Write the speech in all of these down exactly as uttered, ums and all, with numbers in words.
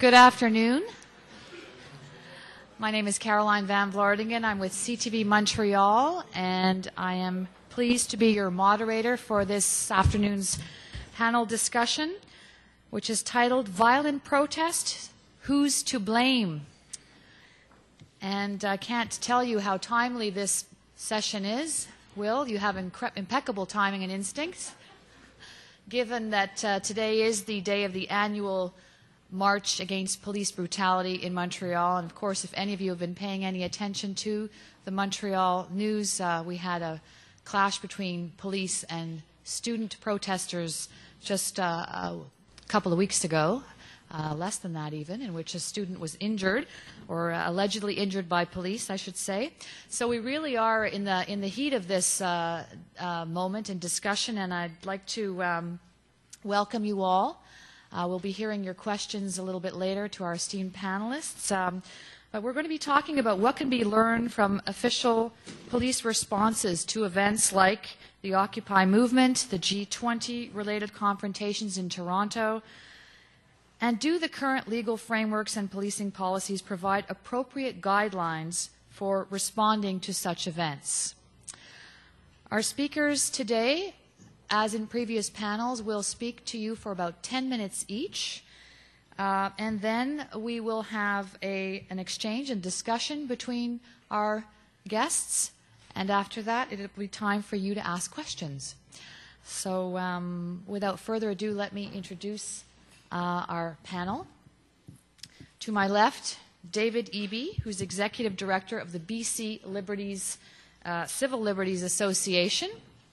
Good afternoon. My name is Caroline Van Vlardingen. I'm with C T V Montreal, and I am pleased to be your moderator for this afternoon's panel discussion, which is titled Violent Protest, Who's to Blame? And I can't tell you how timely this session is. Will, you have impeccable timing and instincts, given that uh, today is the day of the annual March Against Police Brutality in Montreal. And of course, if any of you have been paying any attention to the Montreal news, uh, we had a clash between police and student protesters just uh, a couple of weeks ago, uh, less than that even, in which a student was injured, or uh, allegedly injured by police, I should say. So we really are in the, in the heat of this uh, uh, moment and discussion, and I'd like to um, welcome you all. Uh, we'll be hearing your questions a little bit later to our esteemed panelists. Um, but we're going to be talking about what can be learned from official police responses to events like the Occupy movement, the G twenty related confrontations in Toronto, and do the current legal frameworks and policing policies provide appropriate guidelines for responding to such events? Our speakers today, as in previous panels, will speak to you for about ten minutes each, uh, and then we will have a, an exchange and discussion between our guests, and after that it will be time for you to ask questions. So um, without further ado, let me introduce uh, our panel. To my left, David Eby, who's Executive Director of the B C Liberties, uh, Civil Liberties Association.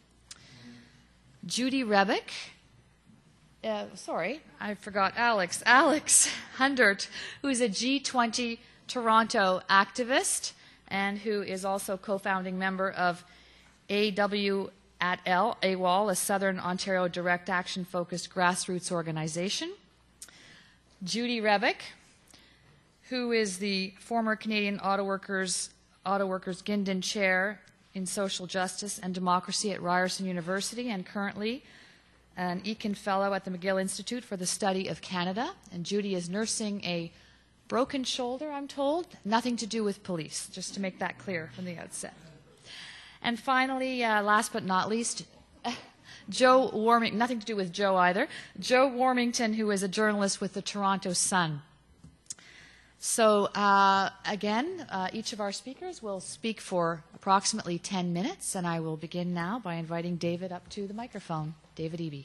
Judy Rebick, uh, sorry, I forgot Alex, Alex Hundert, who's a G twenty Toronto activist and who is also co-founding member of A W at L, AWOL, a Southern Ontario direct action focused grassroots organization. Judy Rebick, who is the former Canadian Auto Workers, Auto Workers Guindon Chair in Social Justice and Democracy at Ryerson University, and currently an Eakin Fellow at the McGill Institute for the Study of Canada. And Judy is nursing a broken shoulder, I'm told. Nothing to do with police, just to make that clear from the outset. And finally, uh, last but not least, Joe Warmington, nothing to do with Joe either, Joe Warmington, who is a journalist with the Toronto Sun. So uh, again, uh, each of our speakers will speak for approximately ten minutes, and I will begin now by inviting David up to the microphone. David Eby.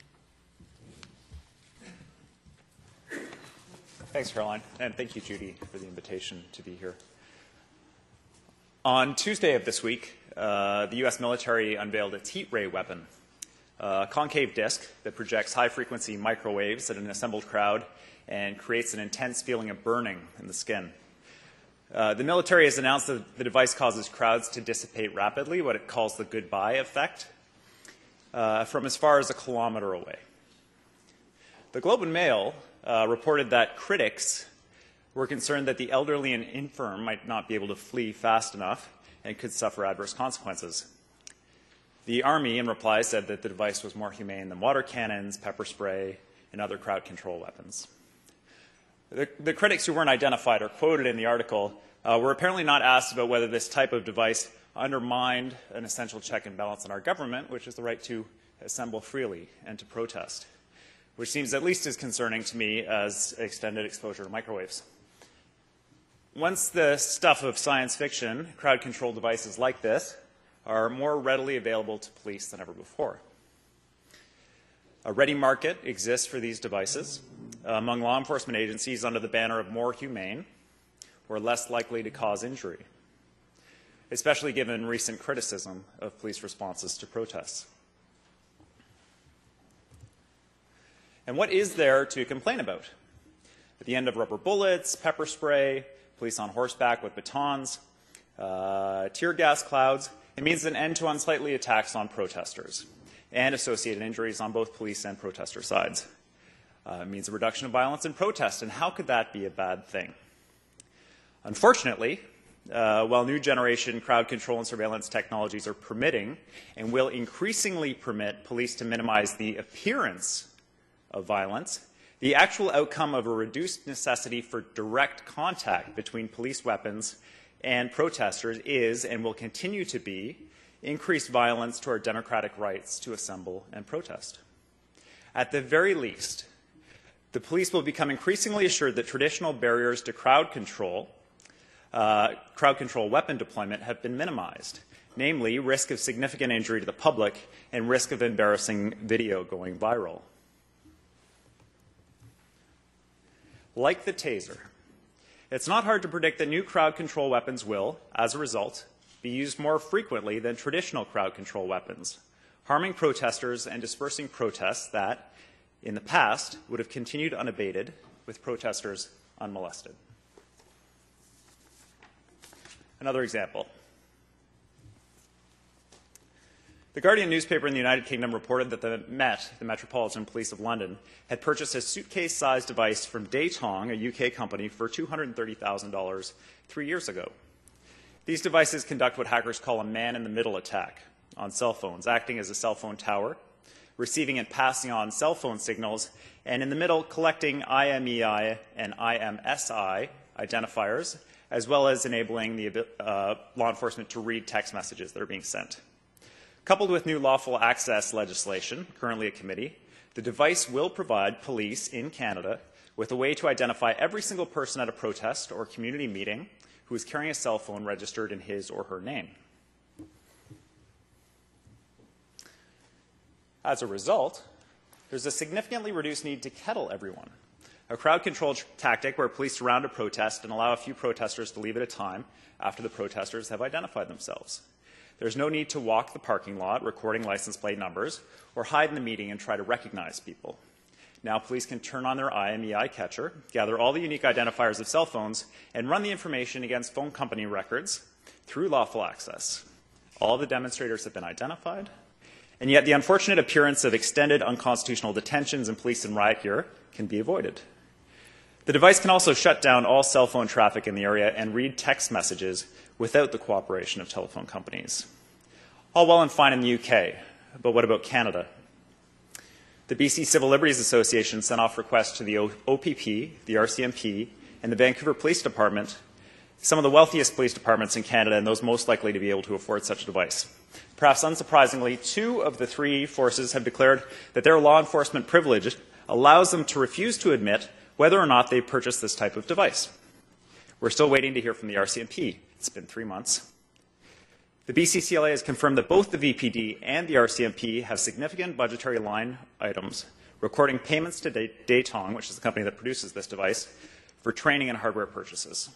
Thanks, Caroline, and thank you, Judy, for the invitation to be here. On Tuesday of this week, uh, the U S military unveiled its heat ray weapon, a concave disc that projects high-frequency microwaves at an assembled crowd and creates an intense feeling of burning in the skin. Uh, the military has announced that the device causes crowds to dissipate rapidly, what it calls the goodbye effect, uh, from as far as a kilometer away. The Globe and Mail uh, reported that critics were concerned that the elderly and infirm might not be able to flee fast enough and could suffer adverse consequences. The Army, in reply, said that the device was more humane than water cannons, pepper spray, and other crowd control weapons. The, the critics who weren't identified or quoted in the article uh, were apparently not asked about whether this type of device undermined an essential check and balance in our government, which is the right to assemble freely and to protest, which seems at least as concerning to me as extended exposure to microwaves. Once the stuff of science fiction, crowd control devices like this are more readily available to police than ever before. A ready market exists for these devices uh, among law enforcement agencies under the banner of more humane or less likely to cause injury, especially given recent criticism of police responses to protests. And what is there to complain about? At the end of rubber bullets, pepper spray, police on horseback with batons, uh, tear gas clouds, it means an end to unsightly attacks on protesters and associated injuries on both police and protester sides. Uh, it means a reduction of violence in protest, and how could that be a bad thing? Unfortunately, uh, while new generation crowd control and surveillance technologies are permitting and will increasingly permit police to minimize the appearance of violence, The actual outcome of a reduced necessity for direct contact between police weapons and protesters is and will continue to be increased violence to our democratic rights to assemble and protest. At the very least, the police will become increasingly assured that traditional barriers to crowd control, uh, crowd control weapon deployment have been minimized, namely risk of significant injury to the public and risk of embarrassing video going viral. Like the taser, it's not hard to predict that new crowd control weapons will, as a result, be used more frequently than traditional crowd control weapons, harming protesters and dispersing protests that, in the past, would have continued unabated with protesters unmolested. Another example. The Guardian newspaper in the United Kingdom reported that the Met, the Metropolitan Police of London, had purchased a suitcase-sized device from Datong, a U K company, for two hundred thirty thousand dollars three years ago. These devices conduct what hackers call a man-in-the-middle attack on cell phones, acting as a cell phone tower, receiving and passing on cell phone signals, and in the middle collecting I M E I and I M S I identifiers, as well as enabling the uh, law enforcement to read text messages that are being sent. Coupled with new lawful access legislation, currently at committee, the device will provide police in Canada with a way to identify every single person at a protest or community meeting who is carrying a cell phone registered in his or her name. As a result, there's a significantly reduced need to kettle everyone, a crowd control tactic where police surround a protest and allow a few protesters to leave at a time after the protesters have identified themselves. There's no need to walk the parking lot recording license plate numbers or hide in the meeting and try to recognize people. Now police can turn on their I M E I catcher, gather all the unique identifiers of cell phones, and run the information against phone company records through lawful access. All the demonstrators have been identified, and yet the unfortunate appearance of extended unconstitutional detentions and police and riot gear can be avoided. The device can also shut down all cell phone traffic in the area and read text messages without the cooperation of telephone companies. All well and fine in the U K, but what about Canada? The B C Civil Liberties Association sent off requests to the O P P, the R C M P, and the Vancouver Police Department, some of the wealthiest police departments in Canada and those most likely to be able to afford such a device. Perhaps unsurprisingly, two of the three forces have declared that their law enforcement privilege allows them to refuse to admit whether or not they purchased this type of device. We're still waiting to hear from the R C M P. It's been three months. The B C C L A has confirmed that both the V P D and the R C M P have significant budgetary line items recording payments to Datong, which is the company that produces this device, for training and hardware purchases.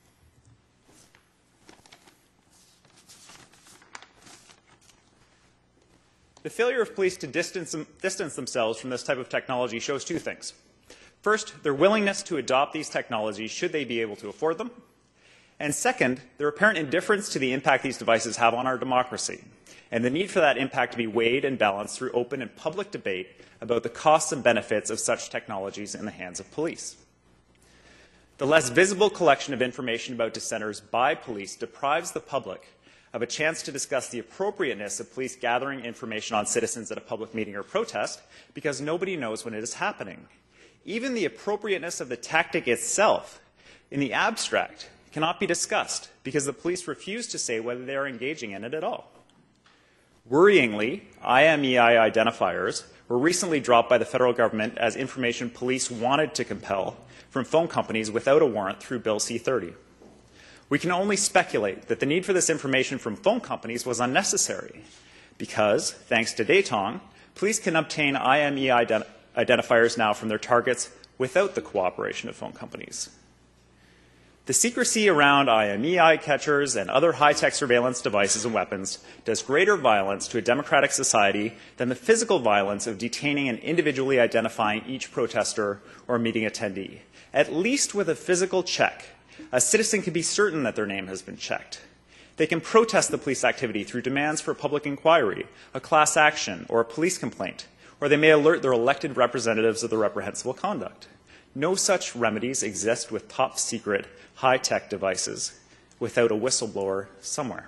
The failure of police to distance, distance themselves from this type of technology shows two things. First, their willingness to adopt these technologies should they be able to afford them. And second, their apparent indifference to the impact these devices have on our democracy, and the need for that impact to be weighed and balanced through open and public debate about the costs and benefits of such technologies in the hands of police. The less visible collection of information about dissenters by police deprives the public of a chance to discuss the appropriateness of police gathering information on citizens at a public meeting or protest because nobody knows when it is happening. Even the appropriateness of the tactic itself, in the abstract, cannot be discussed because the police refuse to say whether they are engaging in it at all. Worryingly, I M E I identifiers were recently dropped by the federal government as information police wanted to compel from phone companies without a warrant through Bill C thirty. We can only speculate that the need for this information from phone companies was unnecessary because, thanks to Datong, police can obtain I M E I ident- identifiers now from their targets without the cooperation of phone companies. The secrecy around I M E I catchers and other high-tech surveillance devices and weapons does greater violence to a democratic society than the physical violence of detaining and individually identifying each protester or meeting attendee. At least with a physical check, a citizen can be certain that their name has been checked. They can protest the police activity through demands for public inquiry, a class action, or a police complaint, or they may alert their elected representatives of the reprehensible conduct. No such remedies exist with top-secret, high-tech devices without a whistleblower somewhere.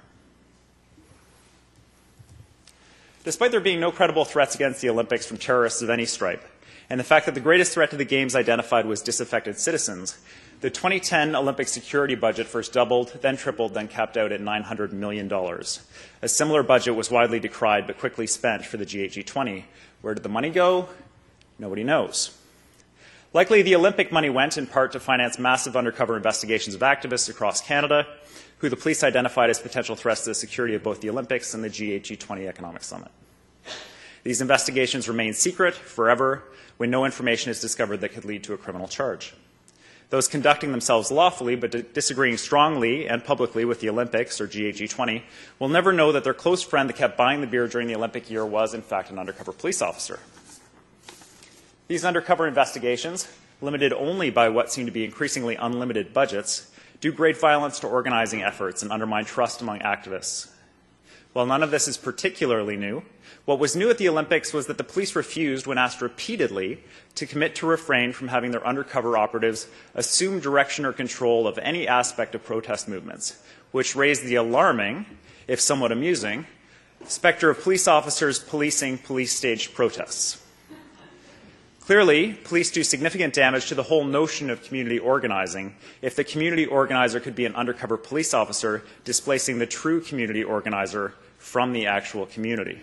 Despite there being no credible threats against the Olympics from terrorists of any stripe, and the fact that the greatest threat to the Games identified was disaffected citizens, the twenty ten Olympic security budget first doubled, then tripled, then capped out at nine hundred million dollars. A similar budget was widely decried but quickly spent for the G eight G twenty. Where did the money go? Nobody knows. Likely the Olympic money went in part to finance massive undercover investigations of activists across Canada, who the police identified as potential threats to the security of both the Olympics and the G eight G twenty Economic Summit. These investigations remain secret forever when no information is discovered that could lead to a criminal charge. Those conducting themselves lawfully but disagreeing strongly and publicly with the Olympics or G eight G twenty will never know that their close friend that kept buying the beer during the Olympic year was, in fact, an undercover police officer. These undercover investigations, limited only by what seem to be increasingly unlimited budgets, do great violence to organizing efforts and undermine trust among activists. While none of this is particularly new, what was new at the Olympics was that the police refused, when asked repeatedly, to commit to refrain from having their undercover operatives assume direction or control of any aspect of protest movements, which raised the alarming, if somewhat amusing, specter of police officers policing police-staged protests. Clearly, police do significant damage to the whole notion of community organizing if the community organizer could be an undercover police officer displacing the true community organizer from the actual community.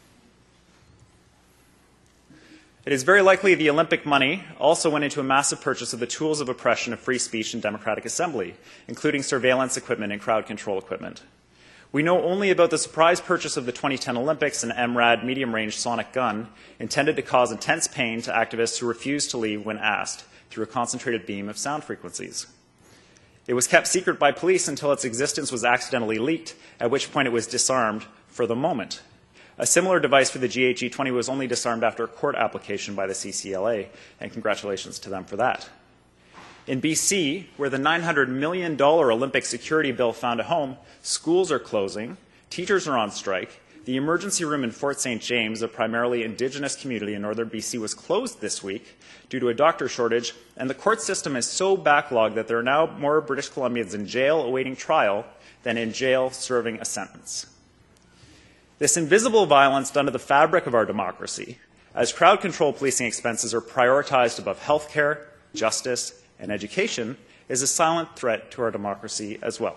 It is very likely the Olympic money also went into a massive purchase of the tools of oppression of free speech and democratic assembly, including surveillance equipment and crowd control equipment. We know only about the surprise purchase of the twenty ten Olympics an M RAD medium-range sonic gun intended to cause intense pain to activists who refused to leave when asked through a concentrated beam of sound frequencies. It was kept secret by police until its existence was accidentally leaked, at which point it was disarmed for the moment. A similar device for the G eight G twenty was only disarmed after a court application by the C C L A, and congratulations to them for that. In B C, where the nine hundred million dollars Olympic security bill found a home, schools are closing, teachers are on strike, the emergency room in Fort Saint James, a primarily Indigenous community in northern B C, was closed this week due to a doctor shortage, and the court system is so backlogged that there are now more British Columbians in jail awaiting trial than in jail serving a sentence. This invisible violence done to the fabric of our democracy, as crowd control policing expenses are prioritized above health care, justice, and education, is a silent threat to our democracy as well.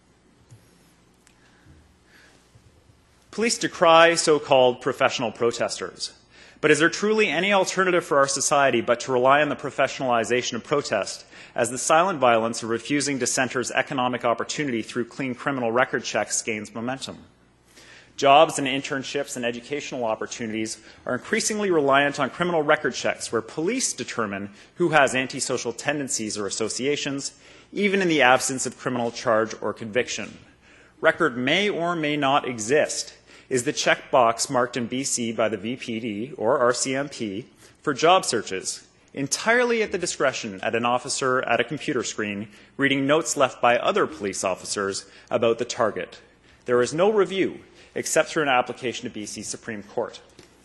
Police decry so-called professional protesters. But is there truly any alternative for our society but to rely on the professionalization of protest as the silent violence of refusing dissenters economic opportunity through clean criminal record checks gains momentum? Jobs and internships and educational opportunities are increasingly reliant on criminal record checks where police determine who has antisocial tendencies or associations, even in the absence of criminal charge or conviction. Record may or may not exist is the checkbox marked in B C by the V P D or R C M P for job searches, entirely at the discretion at an officer at a computer screen reading notes left by other police officers about the target. There is no review except through an application to B C Supreme Court.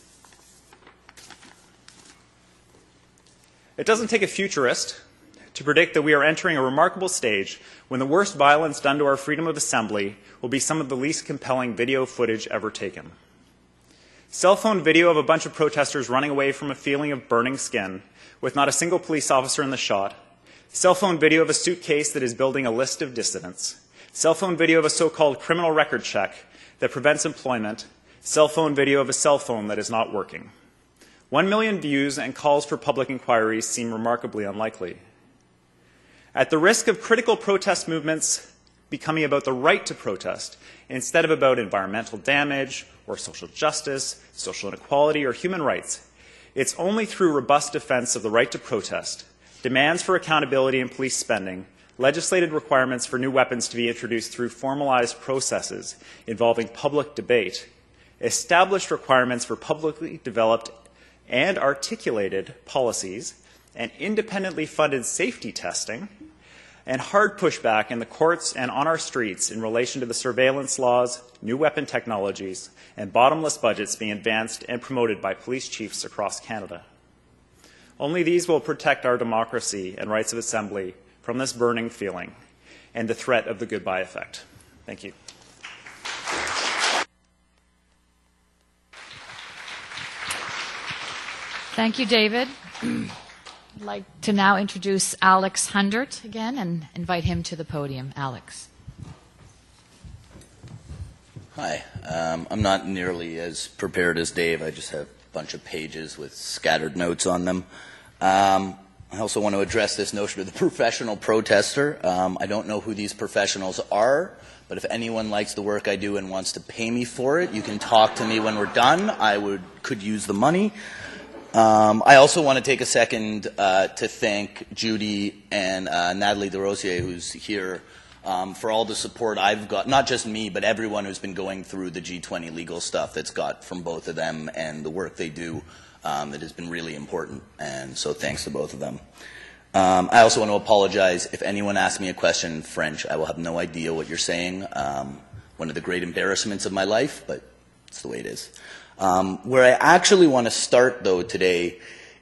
It doesn't take a futurist to predict that we are entering a remarkable stage when the worst violence done to our freedom of assembly will be some of the least compelling video footage ever taken. Cell phone video of a bunch of protesters running away from a feeling of burning skin with not a single police officer in the shot. Cell phone video of a suitcase that is building a list of dissidents. Cell phone video of a so-called criminal record check that prevents employment. Cell phone video of a cell phone that is not working. One million views and calls for public inquiries seem remarkably unlikely. At the risk of critical protest movements becoming about the right to protest instead of about environmental damage or social justice, social inequality, or human rights, it's only through robust defense of the right to protest, demands for accountability in police spending, legislated requirements for new weapons to be introduced through formalized processes involving public debate, established requirements for publicly developed and articulated policies, and independently funded safety testing, and hard pushback in the courts and on our streets in relation to the surveillance laws, new weapon technologies, and bottomless budgets being advanced and promoted by police chiefs across Canada. Only these will protect our democracy and rights of assembly from this burning feeling and the threat of the goodbye effect. Thank you. Thank you, David. I'd like to now introduce Alex Hundert again and invite him to the podium. Alex. Hi. Um, I'm not nearly as prepared as Dave. I just have a bunch of pages with scattered notes on them. Um, I also want to address this notion of the professional protester. Um, I don't know who these professionals are, but if anyone likes the work I do and wants to pay me for it, you can talk to me when we're done. I would could use the money. Um, I also want to take a second uh, to thank Judy and uh, Natalie Desrosiers, who's here, um, for all the support I've got, not just me, but everyone who's been going through the G twenty legal stuff that's got from both of them and the work they do. Um, that has been really important, and so thanks to both of them. Um, I also want to apologize if anyone asks me a question in French. I will have no idea what you're saying. Um, one of the great embarrassments of my life, but it's the way it is. Um, where I actually want to start, though, today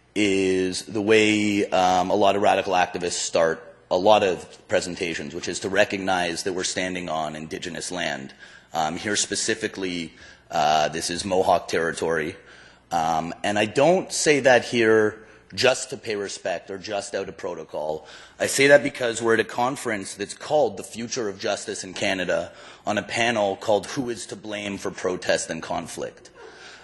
is the way um, a lot of radical activists start a lot of presentations, which is to recognize that we're standing on Indigenous land. Um, here specifically, uh, this is Mohawk territory. Um, and I don't say that here just to pay respect or just out of protocol. I say that because we're at a conference that's called The Future of Justice in Canada on a panel called Who is to Blame for Protest and Conflict?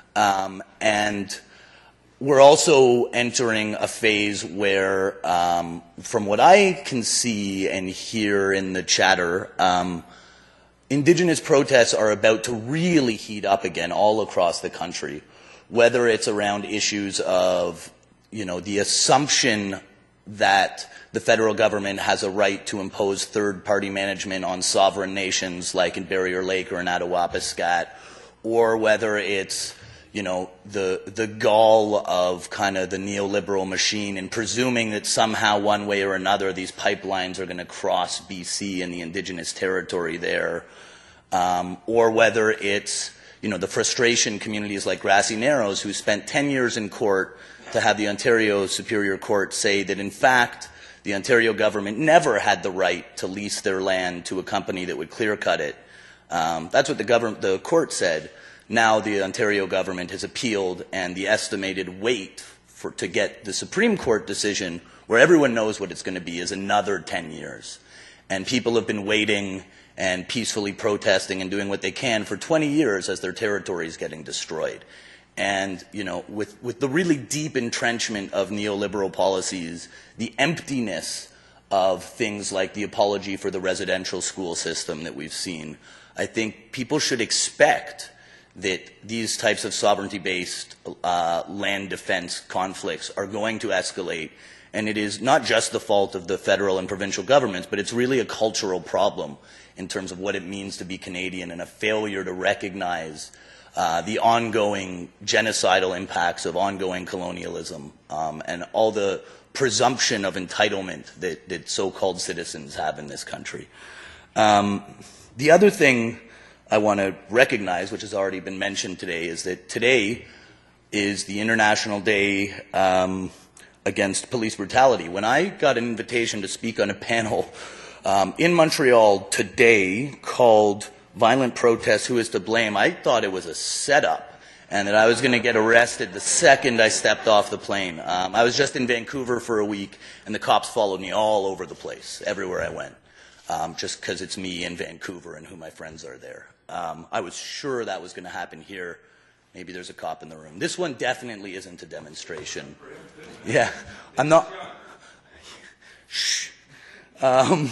Um, and we're also entering a phase where, um, from what I can see and hear in the chatter, um, Indigenous protests are about to really heat up again all across the country. Whether it's around issues of, you know, the assumption that the federal government has a right to impose third-party management on sovereign nations like in Barrier Lake or in Attawapiskat, or whether it's, you know, the, the gall of kind of the neoliberal machine and presuming that somehow one way or another these pipelines are going to cross B C and the Indigenous territory there, um, or whether it's, you know, the frustration communities like Grassy Narrows who spent ten years in court to have the Ontario Superior Court say that, in fact, the Ontario government never had the right to lease their land to a company that would clear-cut it. Um, that's what the, government, the court said. Now the Ontario government has appealed, and the estimated wait for, to get the Supreme Court decision, where everyone knows what it's going to be, is another ten years. And people have been waiting and peacefully protesting and doing what they can for twenty years as their territory is getting destroyed. And, you know, with, with the really deep entrenchment of neoliberal policies, the emptiness of things like the apology for the residential school system that we've seen, I think people should expect that these types of sovereignty-based uh, land defense conflicts are going to escalate. And it is not just the fault of the federal and provincial governments, but it's really a cultural problem in terms of what it means to be Canadian and a failure to recognize uh, the ongoing genocidal impacts of ongoing colonialism um, and all the presumption of entitlement that, that so-called citizens have in this country. Um, the other thing I want to recognize, which has already been mentioned today, is that today is the International Day um, Against Police Brutality. When I got an invitation to speak on a panel um, in Montreal today called Violent Protests, Who is to Blame, I thought it was a setup and that I was going to get arrested the second I stepped off the plane. Um, I was just in Vancouver for a week, and the cops followed me all over the place, everywhere I went, um, just because it's me in Vancouver and who my friends are there. Um, I was sure that was going to happen here. Maybe there's a cop in the room. This one definitely isn't a demonstration. Yeah, I'm not. Shh. Um,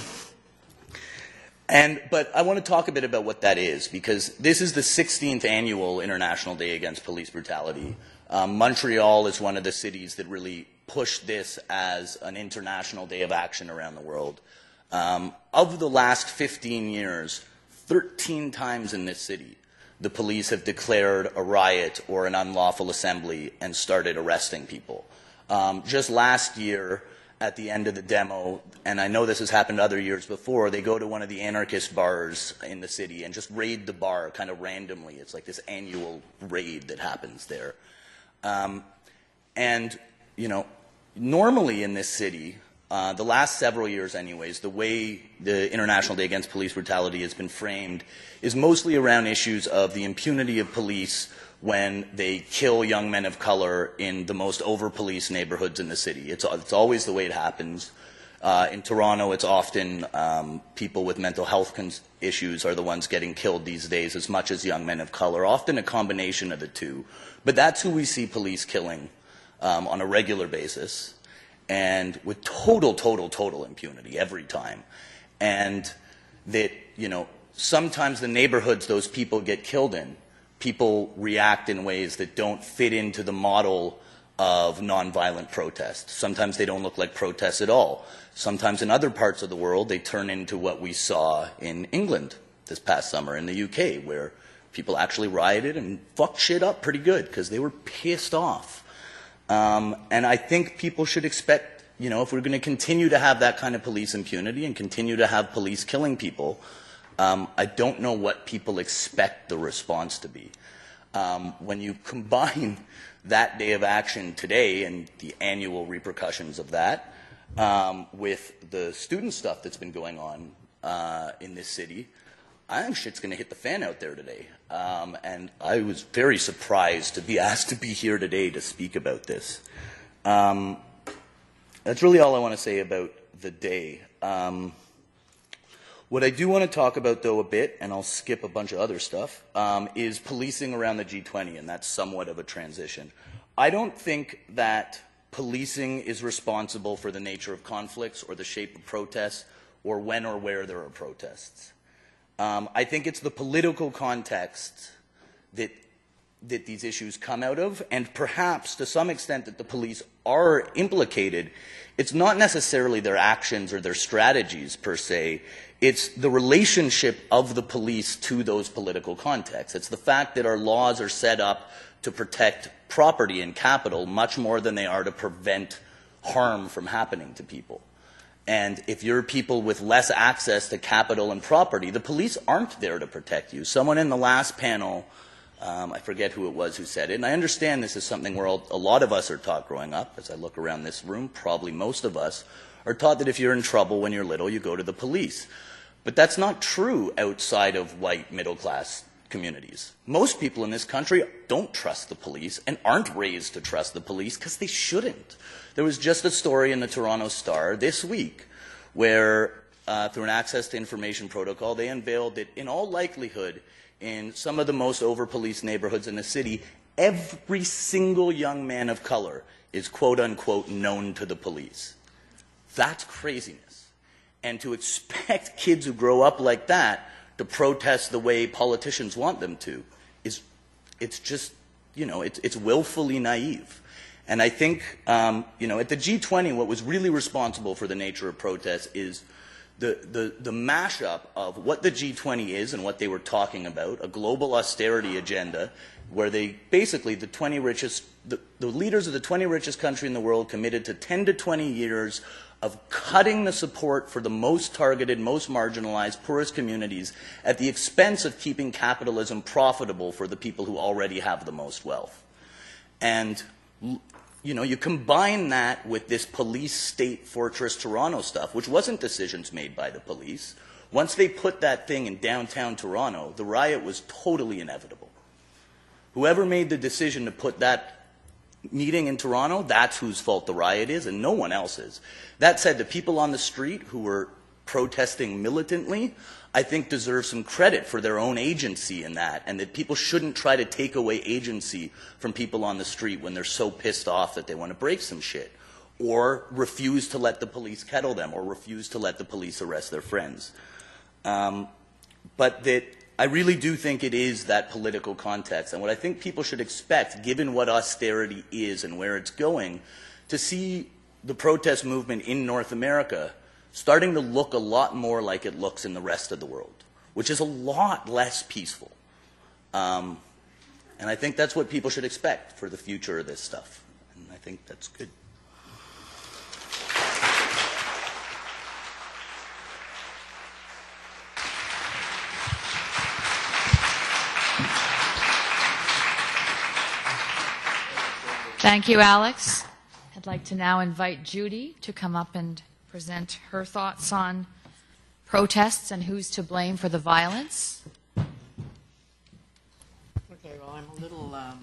and but I want to talk a bit about what that is, because this is the sixteenth annual International Day Against Police Brutality. Um, Montreal is one of the cities that really pushed this as an international day of action around the world. Um, of the last fifteen years, thirteen times in this city, the police have declared a riot or an unlawful assembly and started arresting people. Um, just last year, at the end of the demo, and I know this has happened other years before, they go to one of the anarchist bars in the city and just raid the bar kind of randomly. It's like this annual raid that happens there. Um, and, you know, normally in this city, uh, the last several years anyways, the way the International Day Against Police Brutality has been framed is mostly around issues of the impunity of police when they kill young men of color in the most over-policed neighborhoods in the city. It's, it's always the way it happens. Uh, in Toronto, it's often um, people with mental health cons- issues are the ones getting killed these days as much as young men of color, often a combination of the two. But that's who we see police killing um, on a regular basis, and with total, total, total impunity every time. And that, you know, sometimes the neighborhoods those people get killed in, people react in ways that don't fit into the model of nonviolent protest. Sometimes they don't look like protests at all. Sometimes in other parts of the world, they turn into what we saw in England this past summer, in the U K, where people actually rioted and fucked shit up pretty good because they were pissed off. Um, and I think people should expect, you know, if we're going to continue to have that kind of police impunity and continue to have police killing people, um, I don't know what people expect the response to be. Um, when you combine that day of action today and the annual repercussions of that um, with the student stuff that's been going on uh, in this city, I think shit's going to hit the fan out there today. Um, and I was very surprised to be asked to be here today to speak about this. Um, that's really all I want to say about the day. Um, what I do want to talk about, though, a bit, and I'll skip a bunch of other stuff, um, is policing around the G twenty, and that's somewhat of a transition. I don't think that policing is responsible for the nature of conflicts or the shape of protests or when or where there are protests. Um, I think it's the political context that, that these issues come out of, and perhaps to some extent that the police are implicated. It's not necessarily their actions or their strategies per se. It's the relationship of the police to those political contexts. It's the fact that our laws are set up to protect property and capital much more than they are to prevent harm from happening to people. And if you're people with less access to capital and property, the police aren't there to protect you. Someone in the last panel, um, I forget who it was who said it, and I understand this is something where a lot of us are taught growing up. As I look around this room, probably most of us are taught that if you're in trouble when you're little, you go to the police. But that's not true outside of white middle-class communities. Most people in this country don't trust the police and aren't raised to trust the police because they shouldn't. There was just a story in the Toronto Star this week where, uh, through an access to information protocol, they unveiled that in all likelihood, in some of the most over-policed neighborhoods in the city, every single young man of color is quote-unquote known to the police. That's craziness. And to expect kids who grow up like that to protest the way politicians want them to is, it's just, you know, it's, it's willfully naive. And I think, um, you know, at the G twenty, what was really responsible for the nature of protests is the, the, the mashup of what the G twenty is and what they were talking about, a global austerity agenda where they basically, the twenty richest, the, the leaders of the twenty richest country in the world committed to ten to twenty years of cutting the support for the most targeted, most marginalized, poorest communities at the expense of keeping capitalism profitable for the people who already have the most wealth. And, you know, you combine that with this police state fortress Toronto stuff, which wasn't decisions made by the police. Once they put that thing in downtown Toronto, the riot was totally inevitable. Whoever made the decision to put that meeting in Toronto, that's whose fault the riot is, and no one else's. That said, the people on the street who were protesting militantly, I think deserve some credit for their own agency in that, and that people shouldn't try to take away agency from people on the street when they're so pissed off that they want to break some shit, or refuse to let the police kettle them, or refuse to let the police arrest their friends. Um, but that I really do think it is that political context, and what I think people should expect, given what austerity is and where it's going, to see the protest movement in North America starting to look a lot more like it looks in the rest of the world, which is a lot less peaceful. Um, and I think that's what people should expect for the future of this stuff, and I think that's good. Thank you, Alex. I'd like to now invite Judy to come up and present her thoughts on protests and who's to blame for the violence. Okay, well, I'm I'm a little um,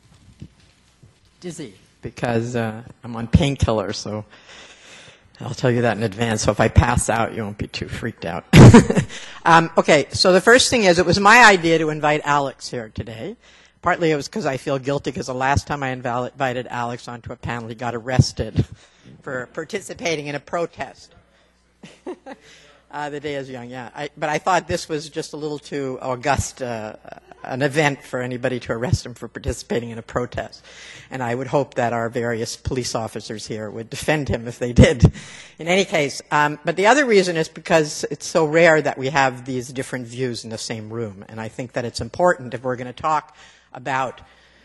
dizzy because uh, I'm on painkillers, so I'll tell you that in advance. So if I pass out, you won't be too freaked out. um, okay, so the first thing is it was my idea to invite Alex here today. Partly it was because I feel guilty because the last time I invited Alex onto a panel, he got arrested for participating in a protest. uh, the day is young, yeah. I, but I thought this was just a little too august uh, an event for anybody to arrest him for participating in a protest. And I would hope that our various police officers here would defend him if they did. In any case, um, but the other reason is because it's so rare that we have these different views in the same room. And I think that it's important if we're going to talk about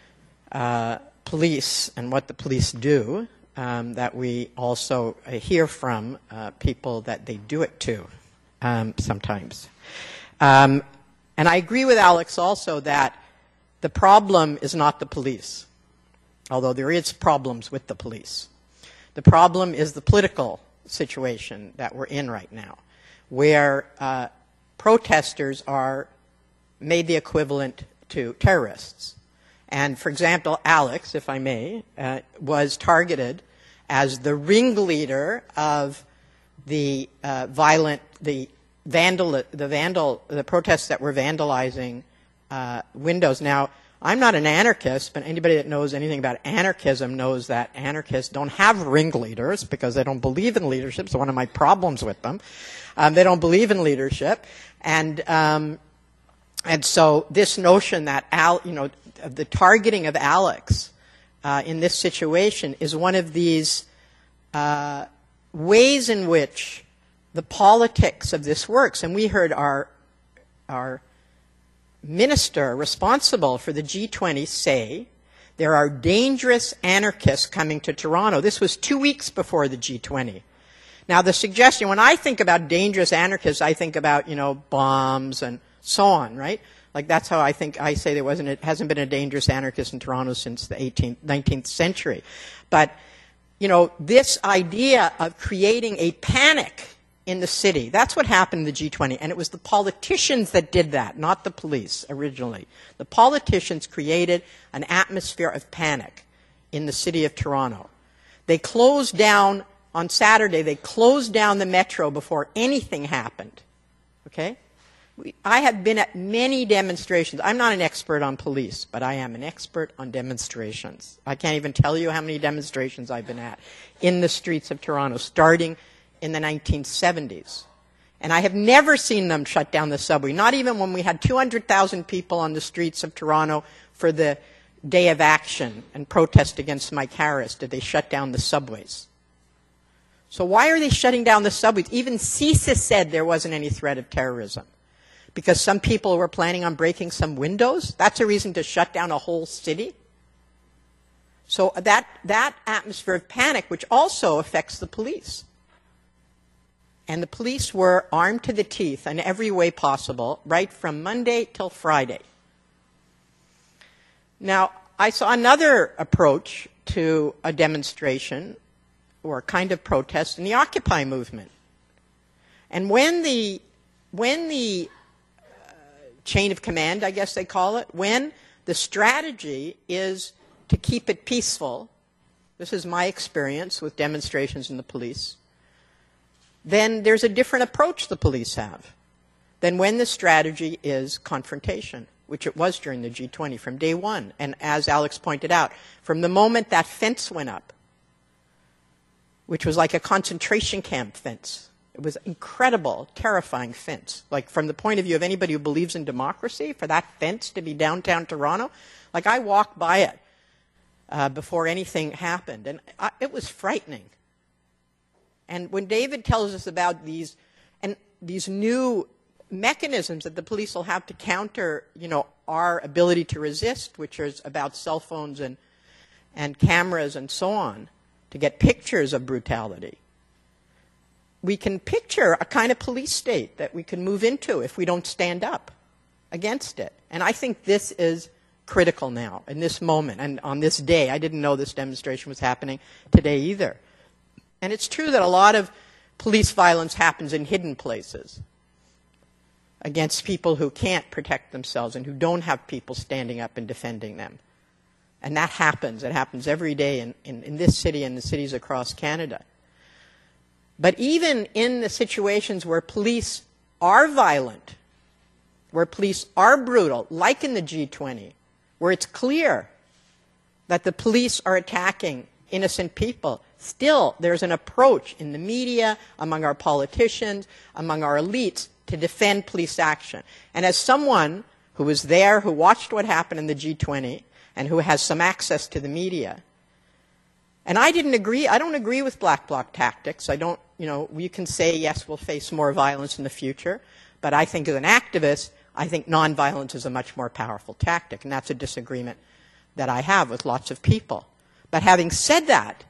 uh, police and what the police do, um, that we also uh, hear from uh, people that they do it to um, sometimes. Um, and I agree with Alex also that the problem is not the police, although there is problems with the police. The problem is the political situation that we're in right now, where uh, protesters are made the equivalent to terrorists. And, for example, Alex, if I may, uh, was targeted as the ringleader of the uh, violent, the vandal, the vandal, the protests that were vandalizing uh, windows. Now, I'm not an anarchist, but anybody that knows anything about anarchism knows that anarchists don't have ringleaders because they don't believe in leadership. It's one of my problems with them. Um, they don't believe in leadership, and um, and so this notion that Al, you know, the targeting of Alex uh, in this situation is one of these uh, ways in which the politics of this works. And we heard our our minister responsible for the G twenty say there are dangerous anarchists coming to Toronto. This was two weeks before the G twenty. Now, the suggestion, when I think about dangerous anarchists, I think about, you know, bombs and so on, right? Like, that's how I think I say there wasn't, it hasn't been a dangerous anarchist in Toronto since the eighteenth, nineteenth century. But, you know, this idea of creating a panic in the city, that's what happened in the G twenty. And it was the politicians that did that, not the police originally. The politicians created an atmosphere of panic in the city of Toronto. They closed down, on Saturday, they closed down the metro before anything happened. Okay? We, I have been at many demonstrations. I'm not an expert on police, but I am an expert on demonstrations. I can't even tell you how many demonstrations I've been at in the streets of Toronto, starting in the nineteen seventies. And I have never seen them shut down the subway, not even when we had two hundred thousand people on the streets of Toronto for the Day of Action and protest against Mike Harris did they shut down the subways. So why are they shutting down the subways? Even CISA said there wasn't any threat of terrorism. Because some people were planning on breaking some windows? That's a reason to shut down a whole city? So that, that atmosphere of panic, which also affects the police. And the police were armed to the teeth in every way possible, right from Monday till Friday. Now, I saw another approach to a demonstration or a kind of protest in the Occupy movement. And when the, when the uh, chain of command, I guess they call it, when the strategy is to keep it peaceful, this is my experience with demonstrations in the police, then there's a different approach the police have than when the strategy is confrontation, which it was during the G twenty from day one. And as Alex pointed out, from the moment that fence went up, which was like a concentration camp fence, it was incredible, terrifying fence. Like, from the point of view of anybody who believes in democracy, for that fence to be downtown Toronto, like, I walked by it uh, before anything happened, and I, it was frightening. And when David tells us about these, and these new mechanisms that the police will have to counter, you know, our ability to resist, which is about cell phones and, and cameras and so on, to get pictures of brutality, we can picture a kind of police state that we can move into if we don't stand up against it. And I think this is critical now, in this moment, and on this day. I didn't know this demonstration was happening today either. And it's true that a lot of police violence happens in hidden places. against people who can't protect themselves and who don't have people standing up and defending them. And that happens. It happens every day in, in, in this city and the cities across Canada. But even in the situations where police are violent, where police are brutal, like in the G twenty, where it's clear that the police are attacking innocent people, still there's an approach in the media, among our politicians, among our elites, to defend police action. And as someone who was there, who watched what happened in the G twenty, and who has some access to the media, and I didn't agree, I don't agree with black bloc tactics. I don't, you know, you can say, yes, we'll face more violence in the future, but I think as an activist, I think nonviolence is a much more powerful tactic, and that's a disagreement that I have with lots of people. But having said that,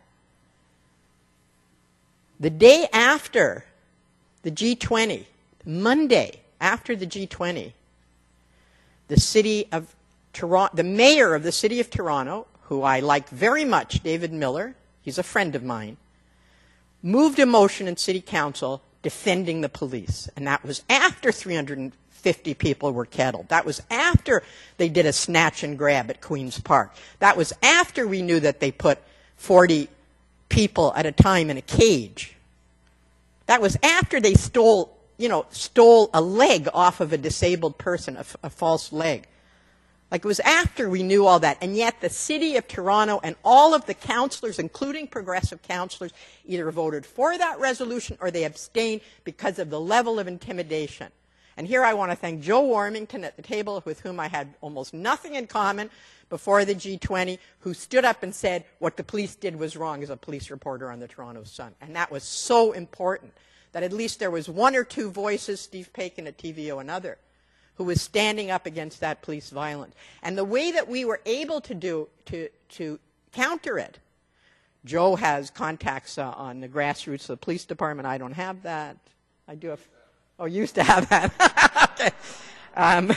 the day after the G twenty, Monday after the G twenty, the city of Toronto, the mayor of the city of Toronto, who I like very much, David Miller, he's a friend of mine, moved a motion in city council defending the police. And that was after three hundred fifty people were killed. That was after they did a snatch and grab at Queen's Park. That was after we knew that they put forty people at a time in a cage. That was after they stole, you know, stole a leg off of a disabled person, a, a false leg. Like, it was after we knew all that. And yet the city of Toronto and all of the councillors, including progressive councillors, either voted for that resolution or they abstained because of the level of intimidation. And here I want to thank Joe Warmington at the table, with whom I had almost nothing in common before the G twenty, who stood up and said what the police did was wrong, as a police reporter on the Toronto Sun. And that was so important, that at least there was one or two voices, Steve Paikin at T V O and other, who was standing up against that police violence. And the way that we were able to do, to, to counter it, Joe has contacts uh, on the grassroots of the police department. I don't have that. I do have, oh, used to have that. Okay. Um,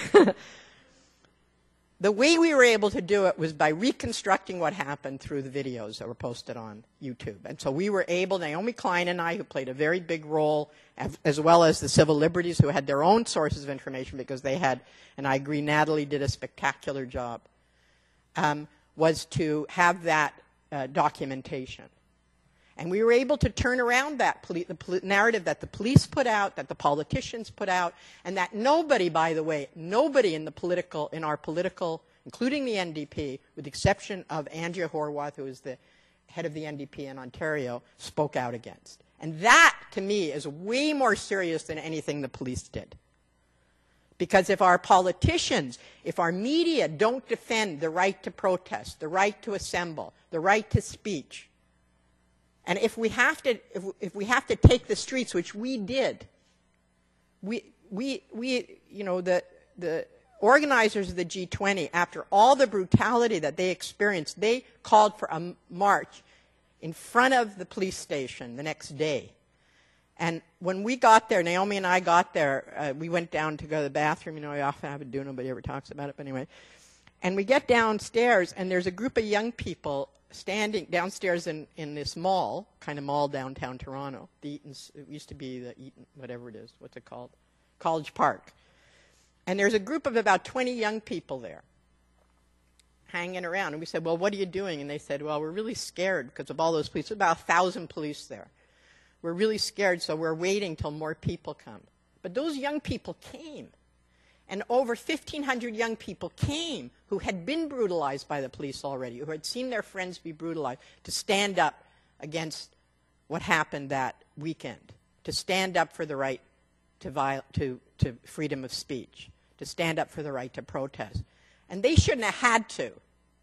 the way we were able to do it was by reconstructing what happened through the videos that were posted on YouTube. And so we were able, Naomi Klein and I, who played a very big role, as well as the civil liberties, who had their own sources of information because they had, and I agree, Natalie did a spectacular job, um, was to have that uh, documentation. And we were able to turn around that poli the poli narrative that the police put out, that the politicians put out, and that nobody, by the way, nobody in the political, in our political, including the N D P, with the exception of Andrea Horwath, who is the head of the N D P in Ontario, spoke out against. And that, to me, is way more serious than anything the police did. Because if our politicians, if our media don't defend the right to protest, the right to assemble, the right to speech, and if we have to, if, if we have to take the streets, which we did, we, we, we, you know, the, the organizers of the G twenty, after all the brutality that they experienced, they called for a march in front of the police station the next day. And when we got there, Naomi and I got there, uh, we went down to go to the bathroom. You know, I often have it do, nobody ever talks about it, but anyway. And we get downstairs, and there's a group of young people standing downstairs in, in this mall, kind of mall downtown Toronto. The Eaton's, it used to be the Eaton, whatever it is, what's it called? College Park. And there's a group of about twenty young people there hanging around. And we said, well, what are you doing? And they said, well, we're really scared because of all those police. There's about a thousand police there. We're really scared, so we're waiting till more people come. But those young people came. And over fifteen hundred young people came who had been brutalized by the police already, who had seen their friends be brutalized, to stand up against what happened that weekend, to stand up for the right to, viol to, to freedom of speech, to stand up for the right to protest. And they shouldn't have had to.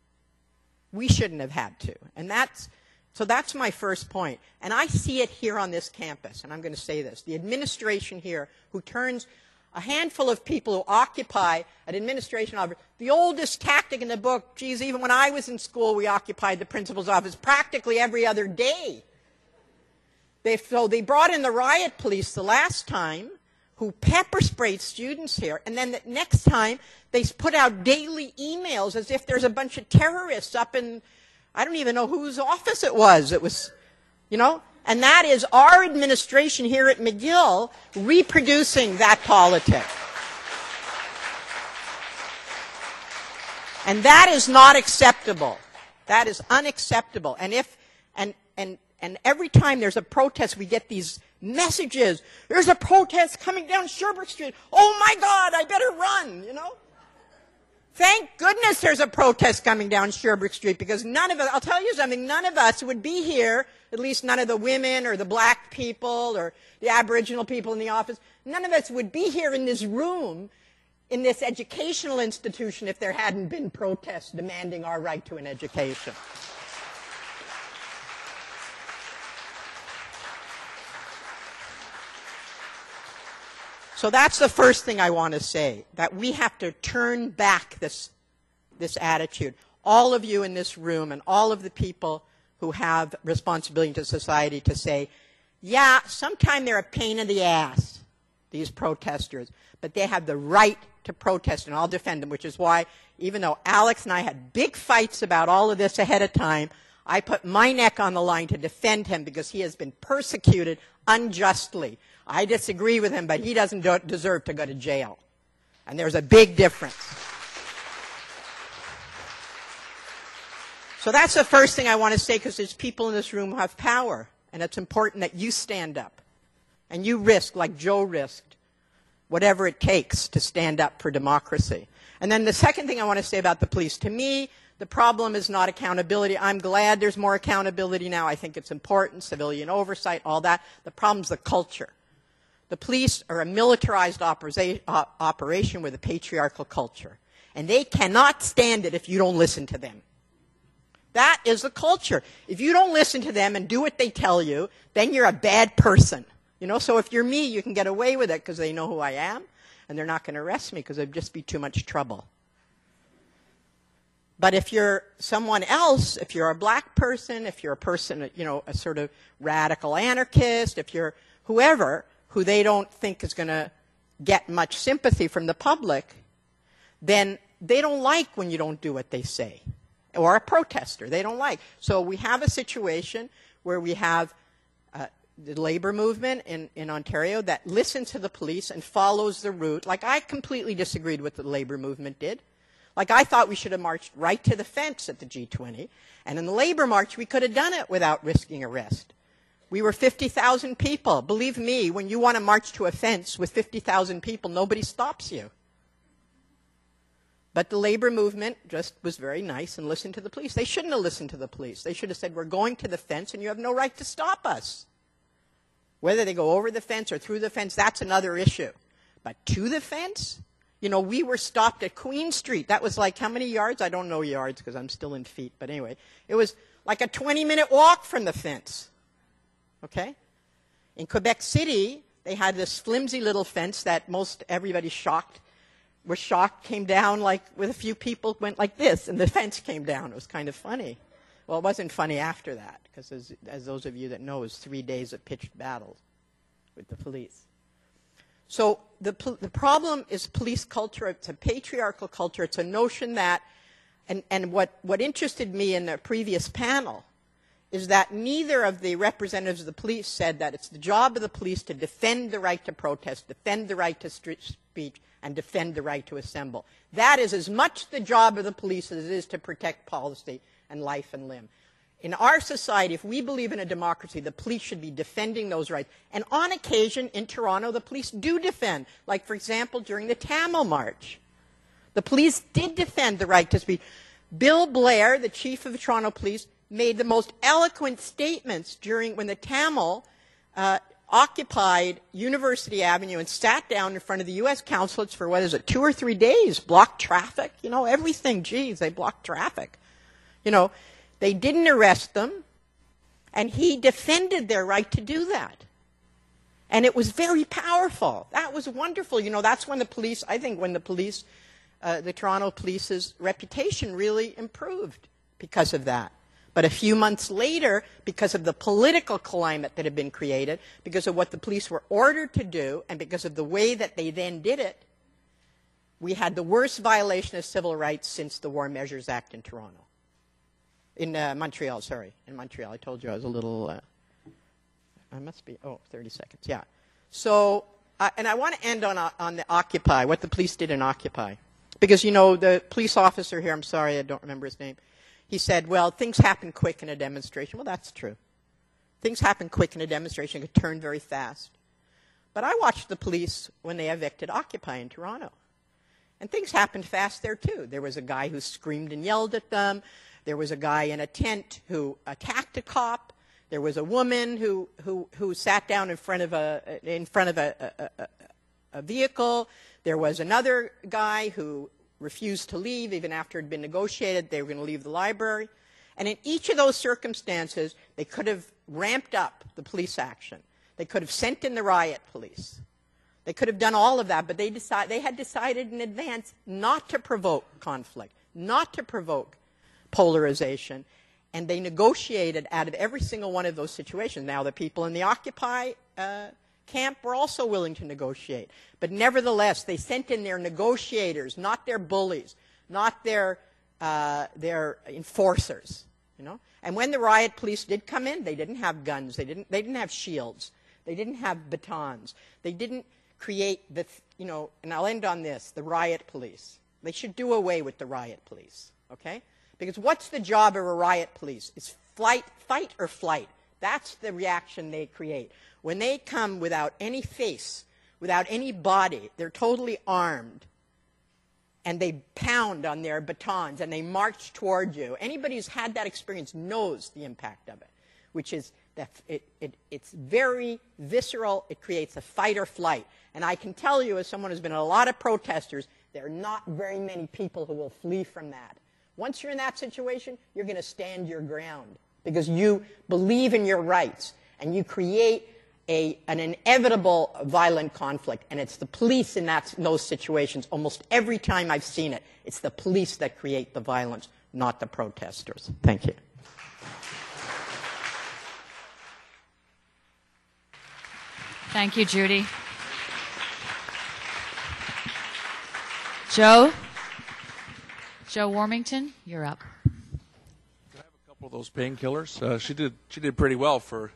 We shouldn't have had to. And that's, so that's my first point. And I see it here on this campus, and I'm going to say this. The administration here, who turns a handful of people who occupy an administration office, the oldest tactic in the book, geez, even when I was in school, we occupied the principal's office practically every other day. They, so they brought in the riot police the last time, who pepper sprayed students here, and then the next time they put out daily emails as if there's a bunch of terrorists up in, I don't even know whose office it was. It was, you know, and that is our administration here at McGill reproducing that politics. And that is not acceptable. That is unacceptable. And if, and, and, and every time there's a protest, we get these messages. There's a protest coming down Sherbrooke Street. Oh my God, I better run, you know? Thank goodness there's a protest coming down Sherbrooke Street, because none of us, I'll tell you something, none of us would be here, at least none of the women or the black people or the Aboriginal people in the office, none of us would be here in this room, in this educational institution, if there hadn't been protests demanding our right to an education. So that's the first thing I want to say, that we have to turn back this, this attitude. All of you in this room and all of the people who have responsibility to society to say, yeah, sometimes they're a pain in the ass, these protesters, but they have the right to protest, and I'll defend them, which is why, even though Alex and I had big fights about all of this ahead of time, I put my neck on the line to defend him because he has been persecuted unjustly. I disagree with him, but he doesn't do- deserve to go to jail. And there's a big difference. So that's the first thing I want to say, because there's people in this room who have power, and it's important that you stand up. And you risk, like Joe risked, whatever it takes to stand up for democracy. And then the second thing I want to say about the police, to me, the problem is not accountability. I'm glad there's more accountability now. I think it's important, civilian oversight, all that. The problem's the culture. The police are a militarized opera- uh, operation with a patriarchal culture. And they cannot stand it if you don't listen to them. That is the culture. If you don't listen to them and do what they tell you, then you're a bad person. You know, so if you're me, you can get away with it because they know who I am, and they're not going to arrest me because it'd just be too much trouble. But if you're someone else, if you're a black person, if you're a person, you know, a sort of radical anarchist, if you're whoever, who they don't think is going to get much sympathy from the public, then they don't like when you don't do what they say. Or a protester, they don't like. So we have a situation where we have uh, the labor movement in, in Ontario that listens to the police and follows the route. Like, I completely disagreed with what the labor movement did. Like, I thought we should have marched right to the fence at the G twenty. And in the labor march, we could have done it without risking arrest. We were fifty thousand people. Believe me, when you want to march to a fence with fifty thousand people, nobody stops you. But the labor movement just was very nice and listened to the police. They shouldn't have listened to the police. They should have said, we're going to the fence and you have no right to stop us. Whether they go over the fence or through the fence, that's another issue. But to the fence? You know, we were stopped at Queen Street. That was like how many yards? I don't know yards because I'm still in feet. But anyway, it was like a twenty-minute walk from the fence. Okay? In Quebec City, they had this flimsy little fence that most everybody shocked, was shocked, came down like with a few people, went like this, and the fence came down. It was kind of funny. Well, it wasn't funny after that, because as, as those of you that know, it was three days of pitched battles with the police. So the, the problem is police culture. It's a patriarchal culture. It's a notion that, and, and what, what interested me in the previous panel is that neither of the representatives of the police said that it's the job of the police to defend the right to protest, defend the right to street speech, and defend the right to assemble. That is as much the job of the police as it is to protect policy and life and limb. In our society, if we believe in a democracy, the police should be defending those rights. And on occasion, in Toronto, the police do defend. Like, for example, during the Tamil March. The police did defend the right to speak. Bill Blair, the chief of the Toronto Police, made the most eloquent statements during when the Tamil uh, occupied University Avenue and sat down in front of the U S consulates for, what is it, two or three days, blocked traffic, you know, everything. Geez, they blocked traffic. You know, they didn't arrest them, and he defended their right to do that. And it was very powerful. That was wonderful. You know, that's when the police, I think when the police, uh, the Toronto police's reputation really improved because of that. But a few months later, because of the political climate that had been created, because of what the police were ordered to do, and because of the way that they then did it, we had the worst violation of civil rights since the War Measures Act in Toronto. In uh, Montreal, sorry. In Montreal. I told you I was a little... Uh, I must be... Oh, thirty seconds. Yeah. So, uh, and I want to end on, uh, on the Occupy, what the police did in Occupy. Because, you know, the police officer here, I'm sorry, I don't remember his name, he said, well, things happen quick in a demonstration. Well, that's true. Things happen quick in a demonstration. It can turn very fast. But I watched the police when they evicted Occupy in Toronto. And things happened fast there, too. There was a guy who screamed and yelled at them. There was a guy in a tent who attacked a cop. There was a woman who, who, who sat down in front of a, in front of a, a, a, a vehicle. There was another guy who refused to leave even after it had been negotiated. They were going to leave the library. And in each of those circumstances, they could have ramped up the police action. They could have sent in the riot police. They could have done all of that, but they, decide, they had decided in advance not to provoke conflict, not to provoke polarization, and they negotiated out of every single one of those situations. Now, the people in the Occupy uh, camp were also willing to negotiate, but nevertheless, they sent in their negotiators, not their bullies, not their, uh, their enforcers, you know? And when the riot police did come in, they didn't have guns, they didn't, they didn't have shields, they didn't have batons, they didn't create the, you know, and I'll end on this, the riot police. They should do away with the riot police, okay? Because what's the job of a riot police? It's flight, fight or flight. That's the reaction they create. When they come without any face, without any body, they're totally armed, and they pound on their batons, and they march toward you. Anybody who's had that experience knows the impact of it, which is that it, it, it's very visceral. It creates a fight or flight. And I can tell you, as someone who's been in a lot of protesters, there are not very many people who will flee from that. Once you're in that situation, you're going to stand your ground because you believe in your rights, and you create a, an inevitable violent conflict. And it's the police in, that, in those situations. Almost every time I've seen it, it's the police that create the violence, not the protesters. Thank you. Thank you, Judy. Joe? Joe Warmington, you're up. Can I have a couple of those painkillers? Uh, she did. She did pretty well for.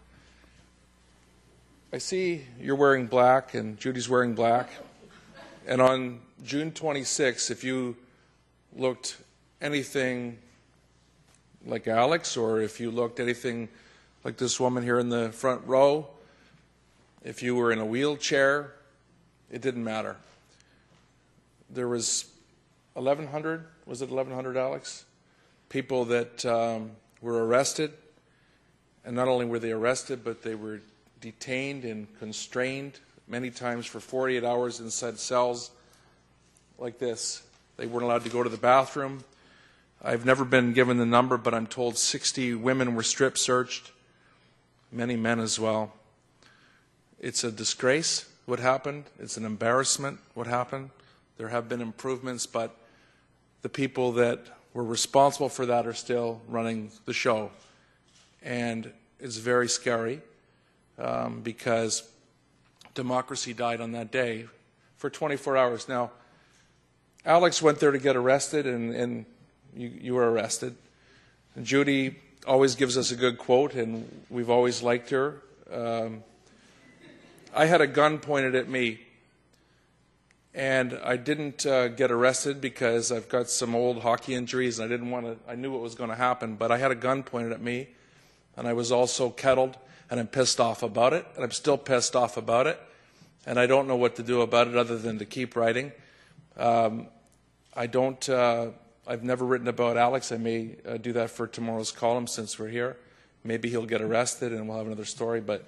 I see you're wearing black and Judy's wearing black, and on June twenty-sixth, if you looked anything like Alex, or if you looked anything like this woman here in the front row, if you were in a wheelchair, it didn't matter. There was eleven hundred, was it eleven hundred, Alex? People that um, were arrested, and not only were they arrested, but they were detained and constrained many times for forty-eight hours inside cells like this. They weren't allowed to go to the bathroom. I've never been given the number, but I'm told sixty women were strip searched, many men as well. It's a disgrace what happened. It's an embarrassment what happened. There have been improvements, but the people that were responsible for that are still running the show. And it's very scary um, because democracy died on that day for twenty-four hours. Now, Alex went there to get arrested, and, and you, you were arrested. And Judy always gives us a good quote, and we've always liked her. Um, I had a gun pointed at me, and I didn't uh, get arrested because I've got some old hockey injuries, and I didn't want to. I knew what was going to happen, but I had a gun pointed at me, and I was also kettled, and I'm pissed off about it, and I'm still pissed off about it, and I don't know what to do about it other than to keep writing. Um, I don't. Uh, I've never written about Alex. I may uh, do that for tomorrow's column since we're here. Maybe he'll get arrested, and we'll have another story, but.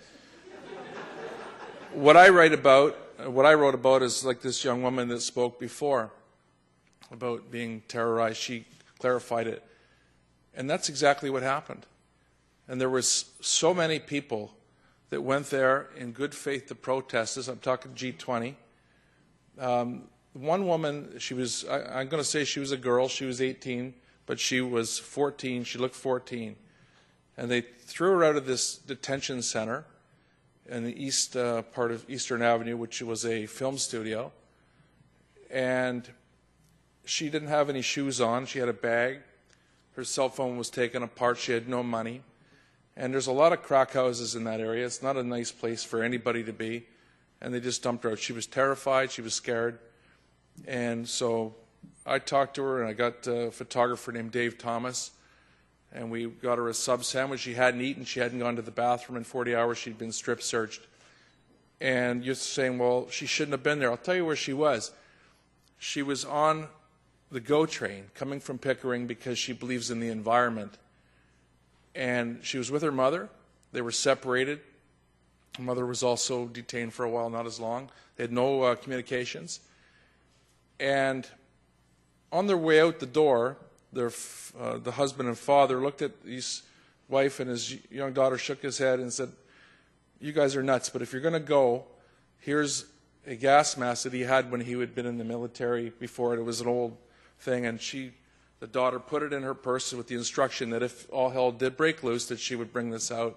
What I write about, what I wrote about is like this young woman that spoke before about being terrorized. She clarified it. And that's exactly what happened. And there was so many people that went there in good faith to protest this. I'm talking G twenty. Um, one woman, she was, I, I'm going to say she was a girl. She was eighteen, but she was fourteen. She looked fourteen. And they threw her out of this detention center in the east uh, part of Eastern Avenue, which was a film studio. And she didn't have any shoes on. She had a bag. Her cell phone was taken apart. She had no money. And there's a lot of crack houses in that area. It's not a nice place for anybody to be. And they just dumped her out. She was terrified. She was scared. And so I talked to her, and I got a photographer named Dave Thomas, and we got her a sub sandwich. She hadn't eaten. She hadn't gone to the bathroom in forty hours. She'd been strip searched. And you're saying, well, she shouldn't have been there. I'll tell you where she was. She was on the GO train coming from Pickering because she believes in the environment. And she was with her mother. They were separated. Her mother was also detained for a while, not as long. They had no uh, communications. And on their way out the door, their, uh, the husband and father looked at his wife, and his young daughter shook his head and said, you guys are nuts, but if you're going to go, here's a gas mask that he had when he had been in the military before. It was an old thing, and she, the daughter, put it in her purse with the instruction that if all hell did break loose, that she would bring this out.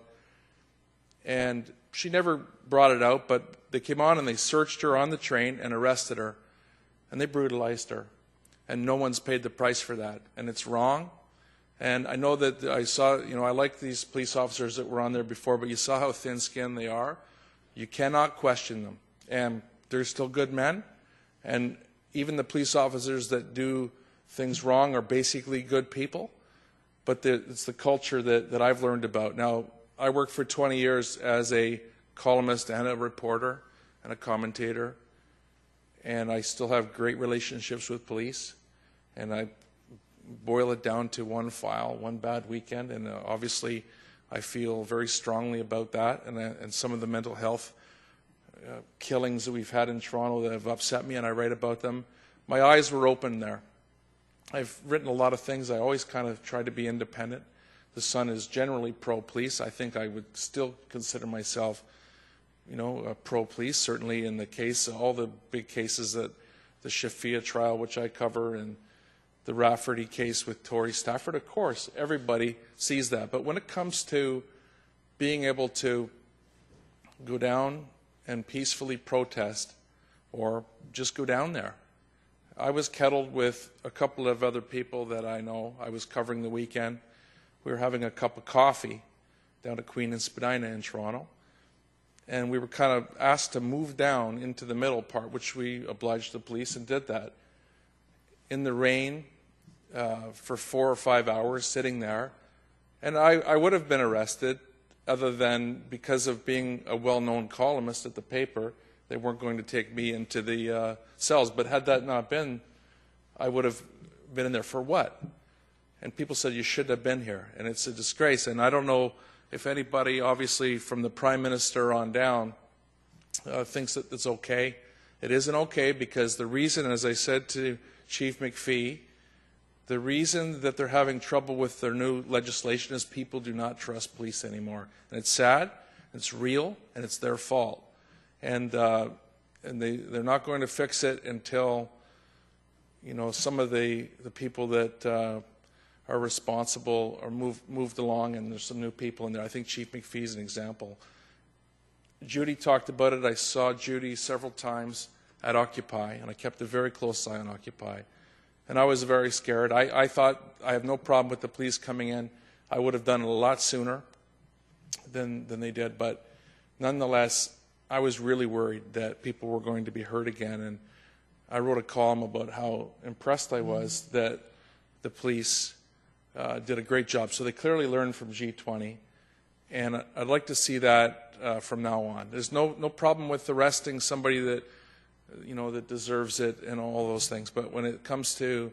And she never brought it out, but they came on and they searched her on the train and arrested her, and they brutalized her. And no one's paid the price for that, and it's wrong. And I know that I saw, you know, I like these police officers that were on there before, but you saw how thin-skinned they are. You cannot question them. And they're still good men. And even the police officers that do things wrong are basically good people. But the, it's the culture that, that I've learned about. Now, I worked for twenty years as a columnist and a reporter and a commentator. And I still have great relationships with police. And I boil it down to one file, one bad weekend, and uh, obviously I feel very strongly about that, and, uh, and some of the mental health uh, killings that we've had in Toronto that have upset me, and I write about them. My eyes were open there. I've written a lot of things. I always kind of try to be independent. The Sun is generally pro-police. I think I would still consider myself, you know, a pro-police, certainly in the case, all the big cases that the Shafia trial, which I cover, and the Rafferty case with Tory Stafford, of course, everybody sees that. But when it comes to being able to go down and peacefully protest or just go down there, I was kettled with a couple of other people that I know. I was covering the weekend. We were having a cup of coffee down at Queen and Spadina in Toronto. And we were kind of asked to move down into the middle part, which we obliged the police and did that. In the rain, Uh, for four or five hours sitting there. And I, I would have been arrested other than because of being a well-known columnist at the paper. They weren't going to take me into the uh, cells. But had that not been, I would have been in there for what? And people said, you should have been here. And it's a disgrace. And I don't know if anybody, obviously, from the Prime Minister on down, uh, thinks that it's okay. It isn't okay because the reason, as I said to Chief McPhee, the reason that they're having trouble with their new legislation is people do not trust police anymore. And it's sad, it's real, and it's their fault. And, uh, and they, they're not going to fix it until, you know, some of the, the people that uh, are responsible are move, moved along, and there's some new people in there. I think Chief McPhee is an example. Judy talked about it. I saw Judy several times at Occupy, and I kept a very close eye on Occupy. And I was very scared. I, I thought I have no problem with the police coming in. I would have done it a lot sooner than, than they did. But nonetheless, I was really worried that people were going to be hurt again. And I wrote a column about how impressed I was that the police uh, did a great job. So they clearly learned from G twenty. And I'd like to see that uh, from now on. There's no, no problem with arresting somebody that you know, that deserves it and all those things. But when it comes to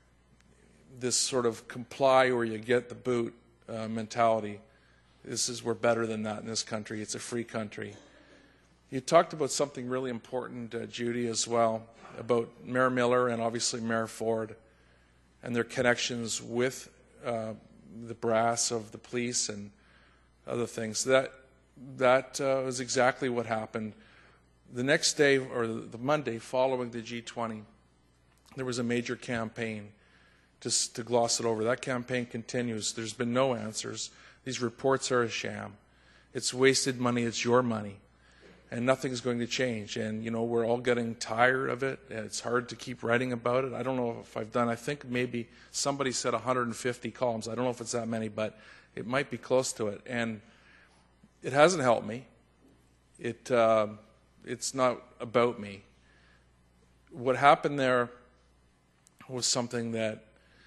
this sort of comply or you get the boot uh, mentality, this is, we're better than that in this country. It's a free country. You talked about something really important, uh, Judy, as well, about Mayor Miller and obviously Mayor Ford and their connections with uh, the brass of the police and other things. That, that uh, was exactly what happened. The next day, or the Monday following the G twenty, there was a major campaign. Just to gloss it over, that campaign continues. There's been no answers. These reports are a sham. It's wasted money. It's your money. And nothing's going to change. And, you know, we're all getting tired of it. It's hard to keep writing about it. I don't know if I've done, I think maybe somebody said one hundred fifty columns. I don't know if it's that many, but it might be close to it. And it hasn't helped me. It... Uh, It's not about me. What happened there was something that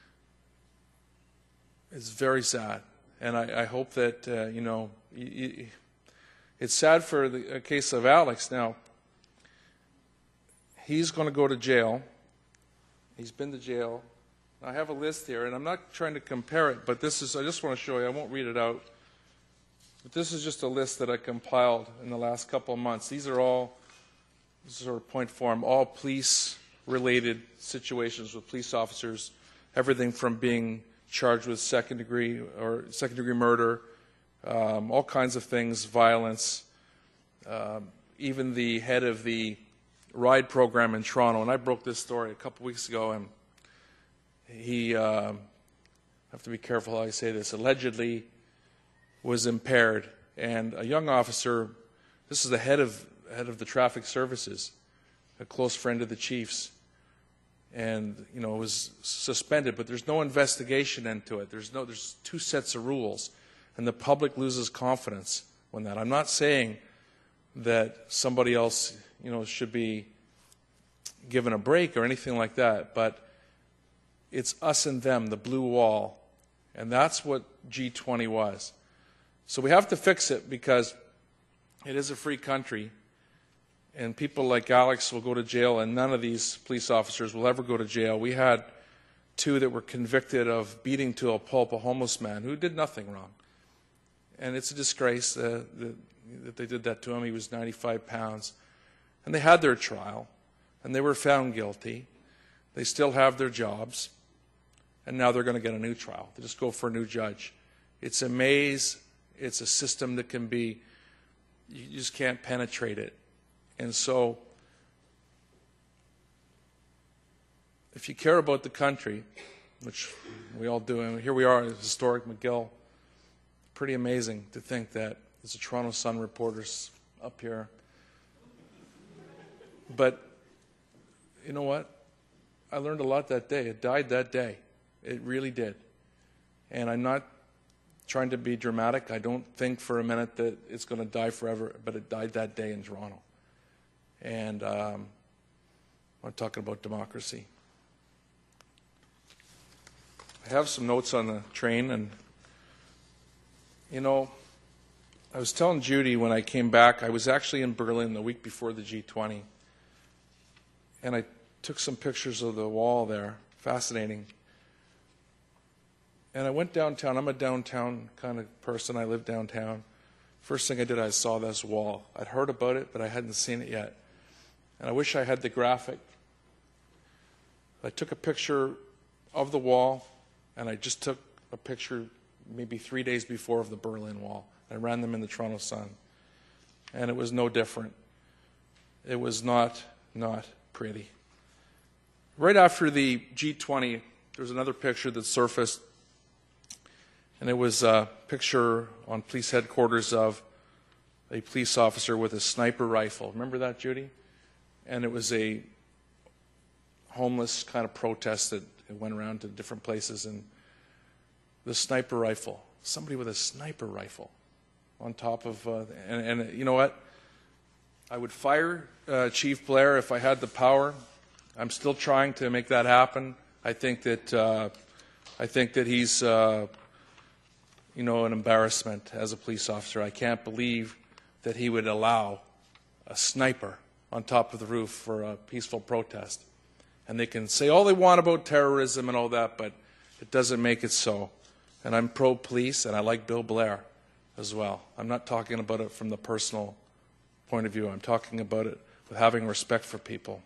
is very sad. And I, I hope that, uh, you know, y y it's sad for the case of Alex. Now, he's going to go to jail. He's been to jail. I have a list here, and I'm not trying to compare it, but this is, I just want to show you. I won't read it out. But this is just a list that I compiled in the last couple of months. These are all, this is sort of point form, all police-related situations with police officers, everything from being charged with second degree or second degree murder, um, all kinds of things, violence, um, even the head of the RIDE program in Toronto. And I broke this story a couple weeks ago, and he, uh, I have to be careful how I say this, allegedly was impaired. And a young officer, this is the head of, head of the traffic services, a close friend of the chief's, and you know was suspended, but there's no investigation into it. There's no there's two sets of rules, and the public loses confidence when that. I'm not saying that somebody else you know should be given a break or anything like that, but it's us and them, the blue wall, and that's what G twenty was. So we have to fix it because it is a free country. And people like Alex will go to jail, and none of these police officers will ever go to jail. We had two that were convicted of beating to a pulp a homeless man who did nothing wrong. And it's a disgrace uh, that, that they did that to him. He was ninety-five pounds. And they had their trial, and they were found guilty. They still have their jobs, and now they're going to get a new trial. They just go for a new judge. It's a maze. It's a system that can be, you just can't penetrate it. And so, if you care about the country, which we all do, and here we are at historic McGill, pretty amazing to think that there's a Toronto Sun reporters up here. But you know what? I learned a lot that day. It died that day. It really did. And I'm not trying to be dramatic. I don't think for a minute that it's going to die forever, but it died that day in Toronto. And um, I'm talking about democracy. I have some notes on the train, and you know, I was telling Judy when I came back, I was actually in Berlin the week before the G twenty, and I took some pictures of the wall there. Fascinating. And I went downtown. I'm a downtown kind of person. I live downtown. First thing I did, I saw this wall. I'd heard about it, but I hadn't seen it yet. And I wish I had the graphic. I took a picture of the wall, and I just took a picture maybe three days before of the Berlin Wall. I ran them in the Toronto Sun. And it was no different. It was not, not pretty. Right after the G twenty, there was another picture that surfaced, and it was a picture on police headquarters of a police officer with a sniper rifle. Remember that, Judy? And it was a homeless kind of protest that went around to different places, and the sniper rifle, somebody with a sniper rifle on top of, uh, and, and you know what? I would fire uh, Chief Blair if I had the power. I'm still trying to make that happen. I think that uh, I think that he's, uh, you know, an embarrassment as a police officer. I can't believe that he would allow a sniper on top of the roof for a peaceful protest. And they can say all they want about terrorism and all that, but it doesn't make it so. And I'm pro-police, and I like Bill Blair as well. I'm not talking about it from the personal point of view. I'm talking about it with having respect for people.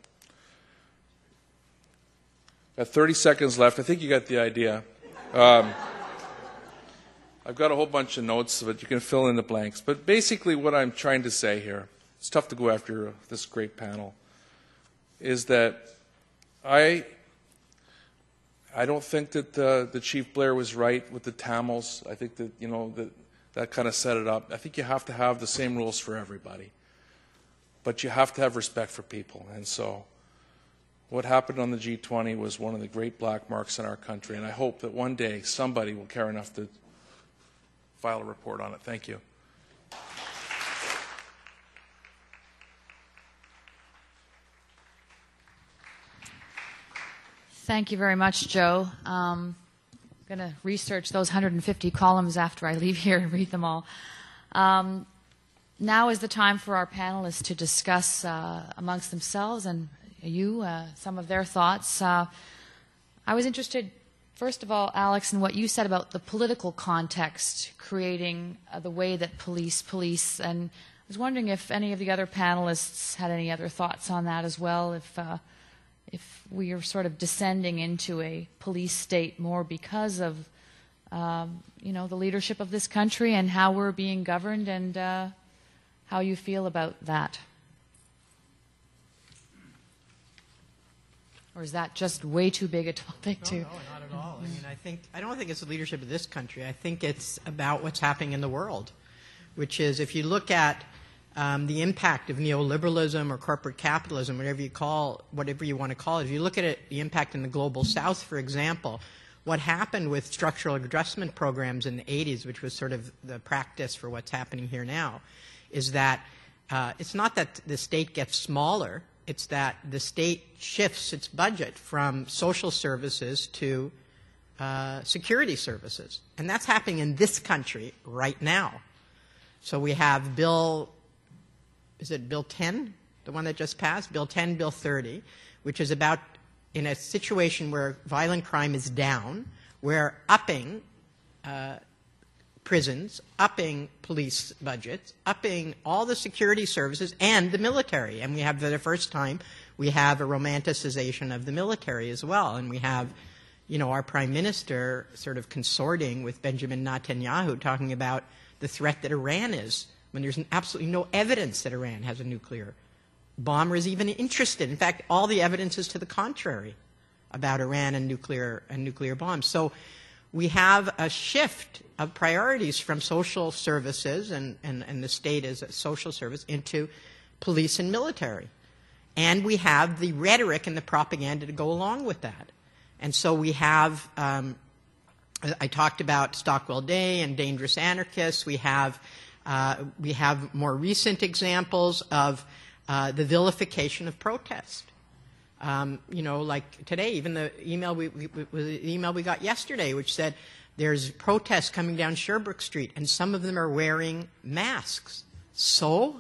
Got thirty seconds left. I think you got the idea. Um, I've got a whole bunch of notes, but you can fill in the blanks. But basically what I'm trying to say here, it's tough to go after this great panel, is that I I don't think that uh, the Chief Blair was right with the Tamils. I think that, you know, that that kind of set it up. I think you have to have the same rules for everybody. But you have to have respect for people. And so what happened on the G twenty was one of the great black marks in our country. And I hope that one day somebody will care enough to file a report on it. Thank you. Thank you very much, Joe. Um, I'm going to research those one hundred fifty columns after I leave here and read them all. Um, now is the time for our panelists to discuss uh, amongst themselves and you uh, some of their thoughts. Uh, I was interested, first of all, Alex, in what you said about the political context creating uh, the way that police police, and I was wondering if any of the other panelists had any other thoughts on that as well, if uh, if we are sort of descending into a police state more because of um, you know, the leadership of this country and how we're being governed, and uh, how you feel about that. Or is that just way too big a topic to? No, no, not at all. I mean, I think I don't think it's the leadership of this country. I think it's about what's happening in the world, which is if you look at um, the impact of neoliberalism or corporate capitalism, whatever you call, whatever you want to call it. If you look at it, the impact in the global South, for example, what happened with structural adjustment programs in the eighties, which was sort of the practice for what's happening here now, is that uh, it's not that the state gets smaller. It's that the state shifts its budget from social services to uh, security services. And that's happening in this country right now. So we have Bill, is it Bill ten, the one that just passed? Bill ten, Bill thirty, which is about, in a situation where violent crime is down, we're upping uh, prisons, upping police budgets, upping all the security services and the military. And we have, for the first time, we have a romanticization of the military as well. And we have, you know, our prime minister sort of consorting with Benjamin Netanyahu talking about the threat that Iran is, when there's absolutely no evidence that Iran has a nuclear bomb or is even interested. In fact, all the evidence is to the contrary about Iran and nuclear and nuclear bombs. So we have a shift of priorities from social services and, and, and the state as a social service into police and military. And we have the rhetoric and the propaganda to go along with that. And so we have, um, I talked about Stockwell Day and dangerous anarchists. We have, uh, we have more recent examples of uh, the vilification of protest. Um, you know, like today, even the email we, we, we, the email we got yesterday, which said there's protests coming down Sherbrooke Street, and some of them are wearing masks. So,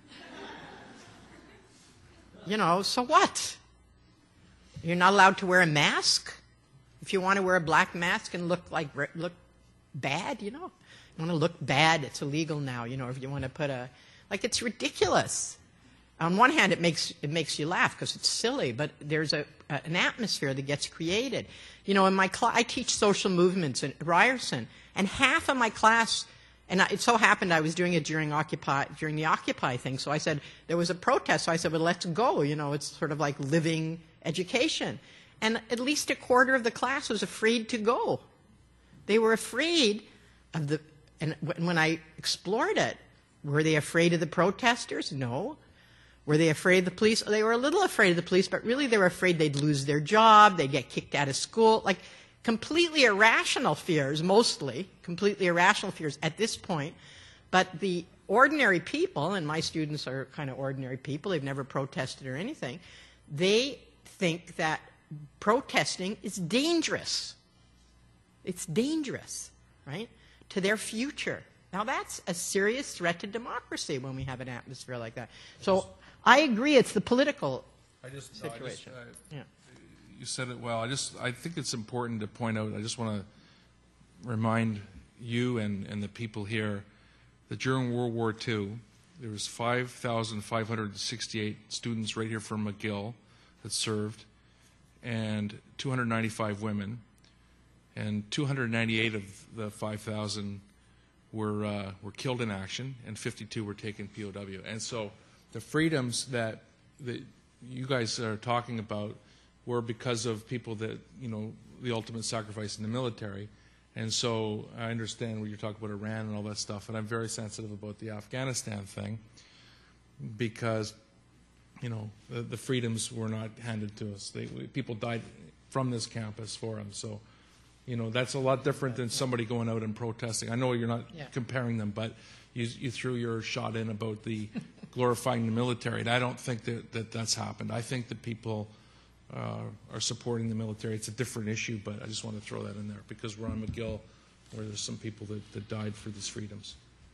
you know, so what? You're not allowed to wear a mask? If you want to wear a black mask and look like look bad, you know, you want to look bad, it's illegal now. You know, if you want to put a, like, it's ridiculous. On one hand, it makes it makes you laugh because it's silly, but there's a, a an atmosphere that gets created. You know, in my class, I teach social movements at Ryerson, and half of my class, and it so happened I was doing it during Occupy during the Occupy thing. So I said there was a protest, so I said, well, let's go. You know, it's sort of like living education, and at least a quarter of the class was afraid to go. They were afraid of the, and when I explored it, were they afraid of the protesters? No. Were they afraid of the police? They were a little afraid of the police, but really they were afraid they'd lose their job, they'd get kicked out of school, like completely irrational fears, mostly, completely irrational fears at this point. But the ordinary people, and my students are kind of ordinary people, they've never protested or anything, they think that protesting is dangerous. It's dangerous, right, to their future. Now that's a serious threat to democracy when we have an atmosphere like that. So I agree, it's the political I just, situation. No, I just, uh, yeah. You said it well. I just, I think it's important to point out, I just want to remind you and, and the people here that during World War Two, there was five thousand five hundred sixty-eight students right here from McGill that served, and two hundred ninety-five women, and two hundred ninety-eight of the five thousand were uh, were killed in action, and fifty-two were taken P O W. And so the freedoms that, that you guys are talking about were because of people that, you know, the ultimate sacrifice in the military. And so I understand when you're talking about Iran and all that stuff, and I'm very sensitive about the Afghanistan thing because, you know, the, the freedoms were not handed to us. They, people died from this campus for them. So, you know, that's a lot different than somebody going out and protesting. I know you're not yeah. comparing them, but you, you threw your shot in about the glorifying the military. And I don't think that, that that's happened. I think that people uh, are supporting the military. It's a different issue, but I just want to throw that in there because we're on McGill, where there's some people that, that died for these freedoms.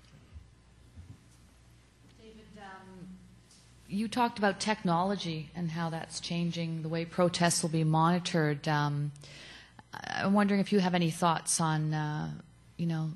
David, um, you talked about technology and how that's changing the way protests will be monitored. Um, I'm wondering if you have any thoughts on, uh, you know,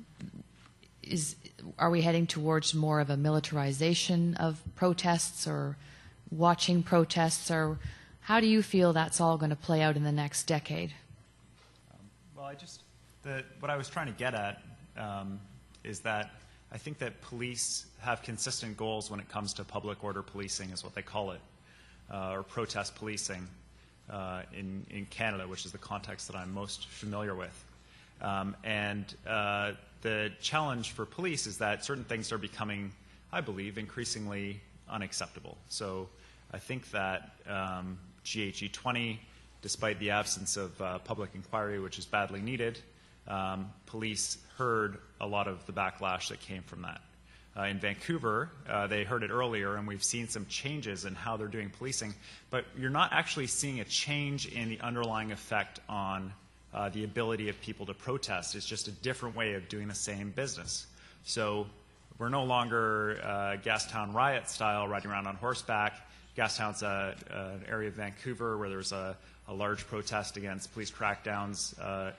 is are we heading towards more of a militarization of protests or watching protests, or how do you feel that's all going to play out in the next decade? Um, well, I just, the, what I was trying to get at um, is that I think that police have consistent goals when it comes to public order policing, is what they call it, uh, or protest policing uh, in, in Canada, which is the context that I'm most familiar with. Um, and uh, the challenge for police is that certain things are becoming, I believe, increasingly unacceptable. So I think that um, G H G twenty, despite the absence of uh, public inquiry, which is badly needed, um, police heard a lot of the backlash that came from that. Uh, in Vancouver, uh, they heard it earlier, and we've seen some changes in how they're doing policing, but you're not actually seeing a change in the underlying effect on uh, the ability of people to protest. It's just a different way of doing the same business. So we're no longer uh, Gastown riot style, riding around on horseback. Gastown's a, a, an area of Vancouver where there's a, a large protest against police crackdowns uh,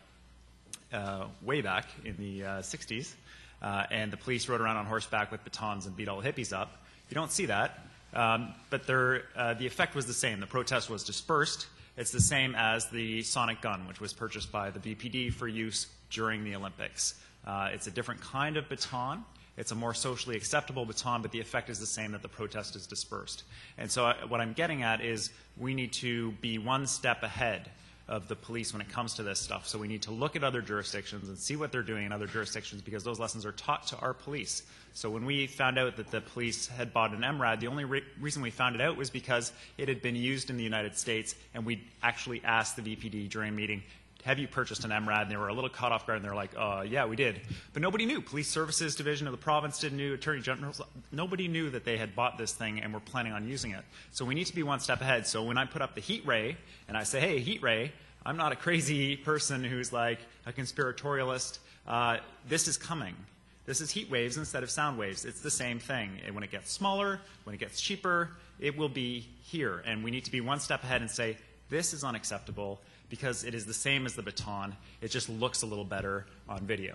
uh, way back in the uh, sixties. Uh, and the police rode around on horseback with batons and beat all the hippies up. You don't see that. Um, but there, uh, the effect was the same. The protest was dispersed. It's the same as the sonic gun, which was purchased by the B P D for use during the Olympics. Uh, it's a different kind of baton. It's a more socially acceptable baton, but the effect is the same, that the protest is dispersed. And so I, what I'm getting at is we need to be one step ahead of the police when it comes to this stuff. So we need to look at other jurisdictions and see what they're doing in other jurisdictions, because those lessons are taught to our police. So when we found out that the police had bought an M RAD, the only re reason we found it out was because it had been used in the United States, and we actually asked the V P D during a meeting, have you purchased an M RAD? And they were a little caught off guard, and they're like, uh, yeah, we did. But nobody knew. Police Services Division of the province didn't know, Attorney General, nobody knew that they had bought this thing and were planning on using it. So we need to be one step ahead. So when I put up the heat ray, and I say, hey, heat ray, I'm not a crazy person who's like a conspiratorialist. Uh, this is coming. This is heat waves instead of sound waves. It's the same thing. And when it gets smaller, when it gets cheaper, it will be here. And we need to be one step ahead and say, this is unacceptable, because it is the same as the baton. It just looks a little better on video.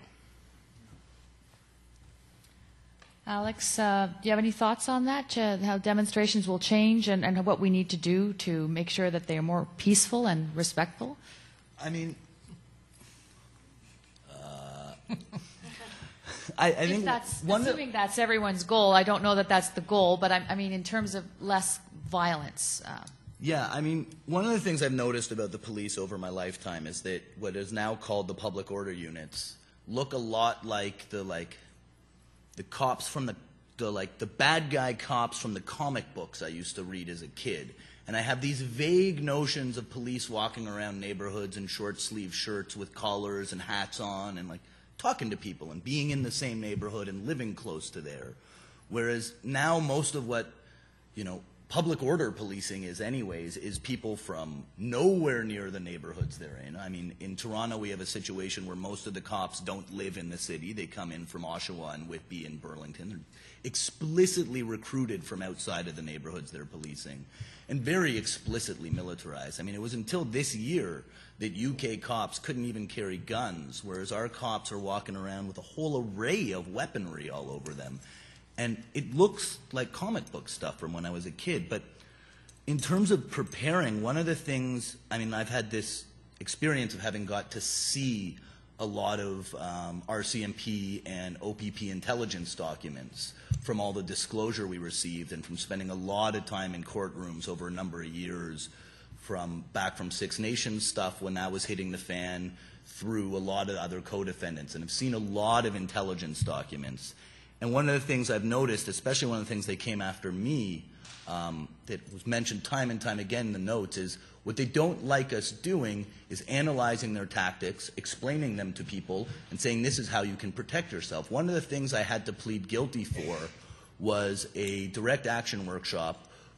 Alex, uh, do you have any thoughts on that, uh, how demonstrations will change and, and what we need to do to make sure that they are more peaceful and respectful? I mean, uh, I, I if think that's, one assuming that's everyone's goal, I don't know that that's the goal, but I, I mean, in terms of less violence. Uh, Yeah, I mean, one of the things I've noticed about the police over my lifetime is that what is now called the public order units look a lot like the like the cops from the, the like the bad guy cops from the comic books I used to read as a kid. And I have these vague notions of police walking around neighborhoods in short sleeve shirts with collars and hats on and like talking to people and being in the same neighborhood and living close to there. Whereas now most of what, you know, public order policing is anyways, is people from nowhere near the neighborhoods they're in. I mean, in Toronto we have a situation where most of the cops don't live in the city. They come in from Oshawa and Whitby and Burlington. They're explicitly recruited from outside of the neighborhoods they're policing, and very explicitly militarized. I mean, it was until this year that U K cops couldn't even carry guns, whereas our cops are walking around with a whole array of weaponry all over them. And it looks like comic book stuff from when I was a kid. But in terms of preparing, one of the things, I mean, I've had this experience of having got to see a lot of um, R C M P and O P P intelligence documents from all the disclosure we received and from spending a lot of time in courtrooms over a number of years, from back from Six Nations stuff when that was hitting the fan through a lot of other co-defendants. And I've seen a lot of intelligence documents. And one of the things I've noticed, especially one of the things they came after me, um, that was mentioned time and time again in the notes, is what they don't like us doing is analyzing their tactics, explaining them to people, and saying this is how you can protect yourself. One of the things I had to plead guilty for was a direct action workshop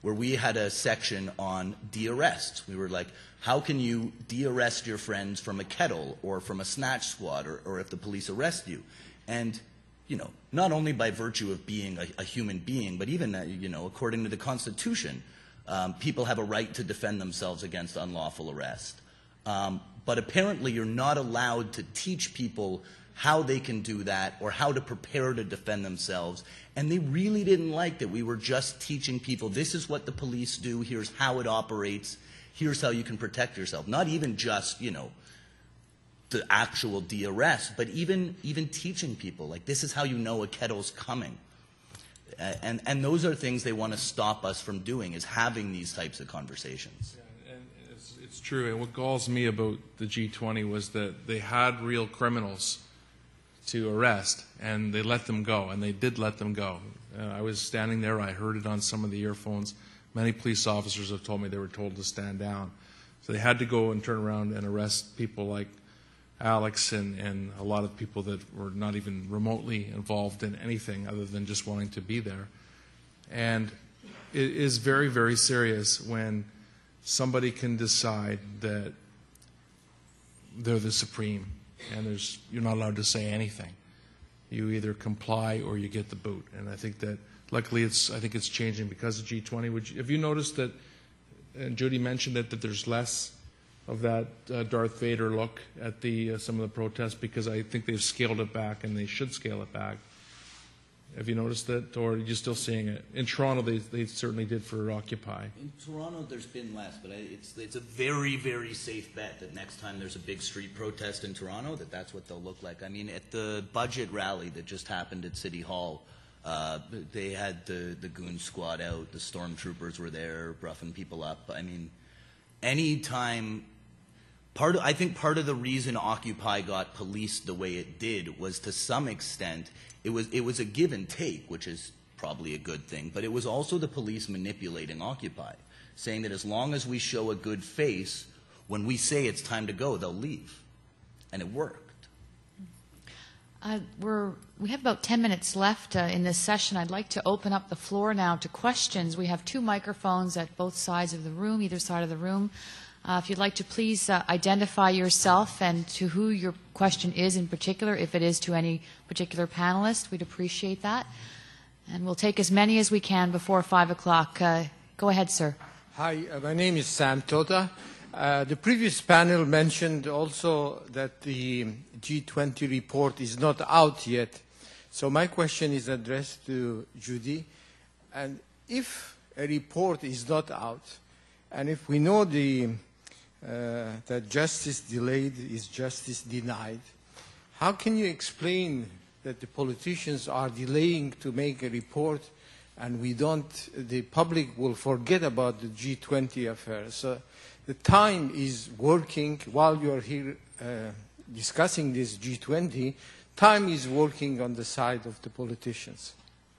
where we had a section on de-arrests. We were like, how can you de-arrest your friends from a kettle or from a snatch squad, or, or if the police arrest you? And, you know, not only by virtue of being a, a human being, but even, uh, you know, according to the Constitution, um, people have a right to defend themselves against unlawful arrest. Um, but apparently you're not allowed to teach people how they can do that or how to prepare to defend themselves. And they really didn't like that we were just teaching people, this is what the police do, here's how it operates, here's how you can protect yourself. Not even just, you know, the actual de-arrest, but even even teaching people, like, this is how you know a kettle's coming. And, and those are things they want to stop us from doing, is having these types of conversations. Yeah, and it's, it's true. And what galls me about the G twenty was that they had real criminals to arrest, and they let them go, and they did let them go. Uh, I was standing there. I heard it on some of the earphones. Many police officers have told me they were told to stand down. So they had to go and turn around and arrest people like Alex and, and a lot of people that were not even remotely involved in anything other than just wanting to be there. And it is very, very serious when somebody can decide that they're the supreme and there's, you're not allowed to say anything. You either comply or you get the boot. And I think that luckily it's, I think it's changing because of G twenty. Would you, have you noticed that, and Judy mentioned that, that there's less of that uh, Darth Vader look at the uh, some of the protests, because I think they've scaled it back and they should scale it back. Have you noticed that, or are you still seeing it? In Toronto, they they certainly did for Occupy. In Toronto, there's been less, but I, it's it's a very, very safe bet that next time there's a big street protest in Toronto, that that's what they'll look like. I mean, at the budget rally that just happened at City Hall, uh, they had the, the goon squad out, the stormtroopers were there, roughing people up. I mean, any time... Part of, I think part of the reason Occupy got policed the way it did was, to some extent, it was it was a give and take, which is probably a good thing, but it was also the police manipulating Occupy, saying that as long as we show a good face, when we say it's time to go, they'll leave. And it worked. Uh, we're, we have about ten minutes left uh, in this session. I'd like to open up the floor now to questions. We have two microphones at both sides of the room, either side of the room. Uh, if you'd like to please uh, identify yourself and to who your question is in particular, if it is to any particular panelist, we'd appreciate that. And we'll take as many as we can before five o'clock. Uh, go ahead, sir. Hi, uh, my name is Sam Tota. Uh, the previous panel mentioned also that the G twenty report is not out yet. So my question is addressed to Judy. And if a report is not out, and if we know the Uh, that justice delayed is justice denied, how can you explain that the politicians are delaying to make a report and we don't, the public will forget about the G twenty affair? So the time is working while you're here uh, discussing this G twenty, time is working on the side of the politicians.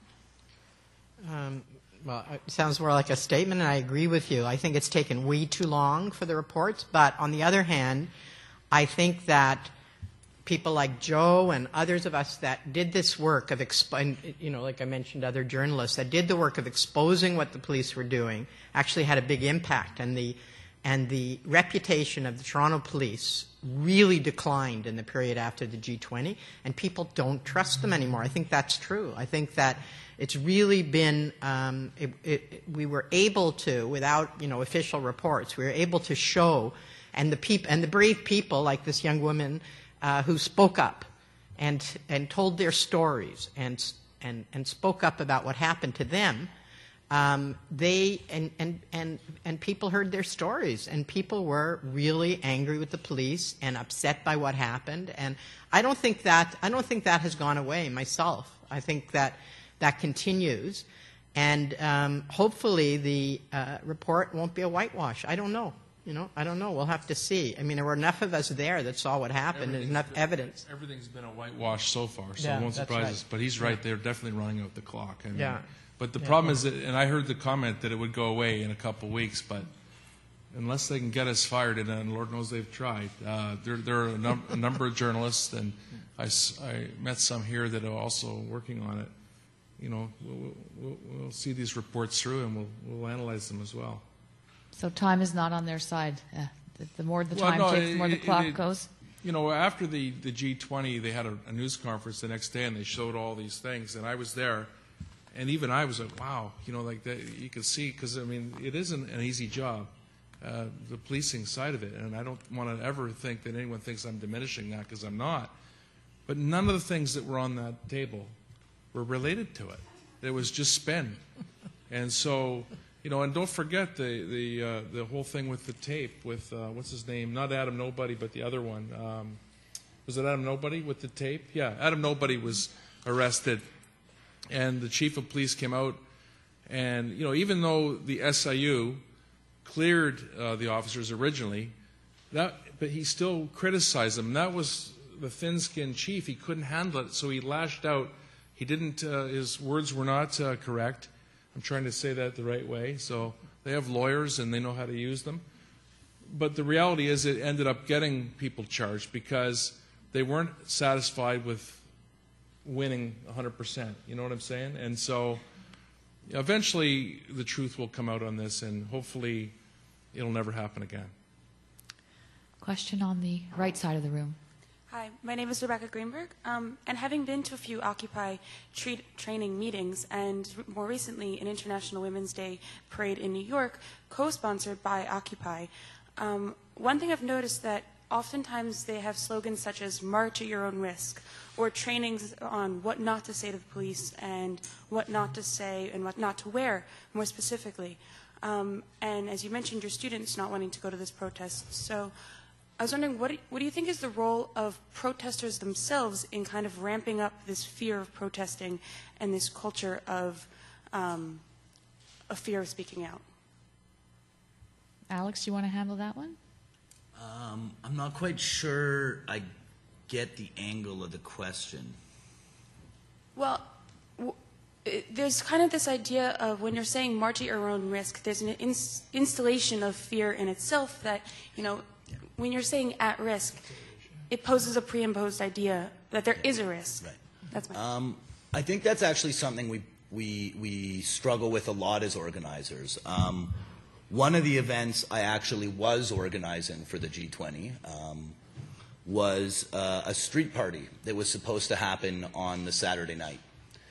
Um, Well, it sounds more like a statement, and I agree with you. I think it's taken way too long for the reports. But on the other hand, I think that people like Joe and others of us that did this work of, expo- you know, like I mentioned, other journalists that did the work of exposing what the police were doing actually had a big impact. And the, and the reputation of the Toronto police really declined in the period after the G twenty, and people don't trust them anymore. I think that's true. I think that it's really been, um, it, it, we were able to, without, you know, official reports, we were able to show, and the peop- and the brave people like this young woman uh, who spoke up and and told their stories and and and spoke up about what happened to them. Um, they and, and and and people heard their stories, and people were really angry with the police and upset by what happened. And I don't think that I don't think that has gone away myself. I think that that continues, and um, hopefully the uh, report won't be a whitewash. I don't know. You know, I don't know. We'll have to see. I mean, there were enough of us there that saw what happened, and enough been, evidence. Everything's been a whitewash so far, so Yeah, it won't surprise right. us. But he's right; they're definitely running out the clock. I mean, Yeah. But the Yeah. problem is that, and I heard the comment that it would go away in a couple of weeks, but unless they can get us fired, and Lord knows they've tried. Uh, there, there are a, num- a number of journalists, and I, s- I met some here that are also working on it. you know, we'll, we'll, we'll see these reports through and we'll, we'll analyze them as well. So time is not on their side. Uh, the, the more the Well, time no, takes, the more it- the it- clock it- goes. You know, after the, the G twenty, they had a, a news conference the next day, and they showed all these things, and I was there, and even I was like, wow, you know, like that, you could see, because, I mean, it isn't an easy job, uh, the policing side of it, and I don't want to ever think that anyone thinks I'm diminishing that, because I'm not. But none of the things that were on that table were related to it. It was just spin. And so, you know, and don't forget the the uh, the whole thing with the tape with uh, what's his name? Not Adam Nobody, but the other one. Um, was it Adam Nobody with the tape? Yeah, Adam Nobody was arrested, and the chief of police came out, and you know, even though the S I U cleared uh, the officers originally, that but he still criticized them. That was the thin-skinned chief. He couldn't handle it, so he lashed out. He didn't. Uh, his words were not uh, correct. I'm trying to say that the right way. So they have lawyers and they know how to use them. But the reality is it ended up getting people charged because they weren't satisfied with winning one hundred percent. You know what I'm saying? And so eventually the truth will come out on this, and hopefully it'll never happen again. Question on the right side of the room. Hi, my name is Rebecca Greenberg, um, and having been to a few Occupy tre training meetings and more recently an International Women's Day parade in New York, co-sponsored by Occupy, um, one thing I've noticed that oftentimes they have slogans such as march at your own risk, or trainings on what not to say to the police and what not to say and what not to wear, more specifically. Um, and as you mentioned, your students not wanting to go to this protest. So I was wondering, what do, what do you think is the role of protesters themselves in kind of ramping up this fear of protesting and this culture of um, a fear of speaking out? Alex, do you want to handle that one? Um, I'm not quite sure I get the angle of the question. Well, w it, there's kind of this idea of when you're saying march at your own risk, there's an ins installation of fear in itself that, you know, when you're saying at risk, it poses a pre-imposed idea that there is a risk. Right. That's my Um, I think that's actually something we, we, we struggle with a lot as organizers. Um, one of the events I actually was organizing for the G twenty um, was uh, a street party that was supposed to happen on the Saturday night.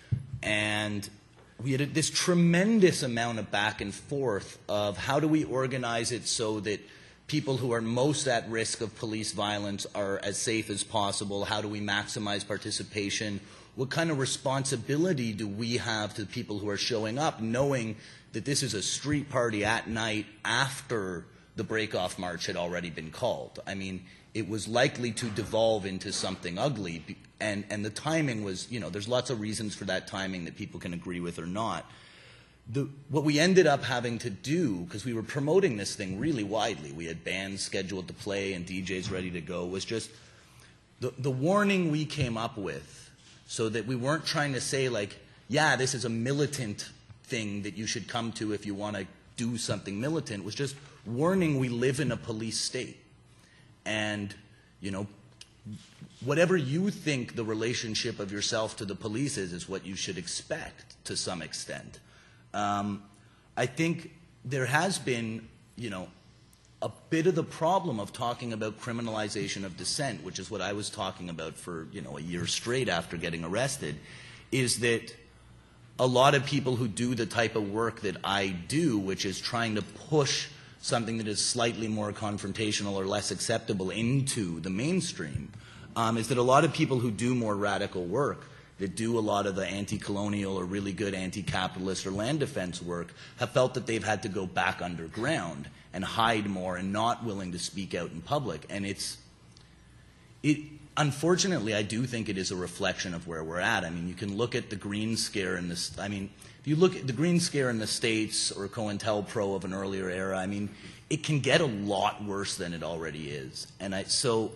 And we had this tremendous amount of back and forth of how do we organize it so that people who are most at risk of police violence are as safe as possible? How do we maximize participation? What kind of responsibility do we have to the people who are showing up, knowing that this is a street party at night after the break-off march had already been called? I mean, it was likely to devolve into something ugly, and, and the timing was, you know, there's lots of reasons for that timing that people can agree with or not. The, what we ended up having to do, because we were promoting this thing really widely, we had bands scheduled to play and D Js ready to go, was just the, the warning we came up with so that we weren't trying to say like, yeah, this is a militant thing that you should come to if you want to do something militant, was just warning we live in a police state. And, you know, whatever you think the relationship of yourself to the police is, is what you should expect to some extent. Um, I think there has been, you know, a bit of the problem of talking about criminalization of dissent, which is what I was talking about for, you know, a year straight after getting arrested, is that a lot of people who do the type of work that I do, which is trying to push something that is slightly more confrontational or less acceptable into the mainstream, um, is that a lot of people who do more radical work, that do a lot of the anti-colonial or really good anti-capitalist or land defense work, have felt that they've had to go back underground and hide more and not willing to speak out in public. And it's, it, unfortunately, I do think it is a reflection of where we're at. I mean, you can look at the Green Scare in this, I mean, if you look at the Green Scare in the States or COINTELPRO of an earlier era, I mean, it can get a lot worse than it already is. And I, so,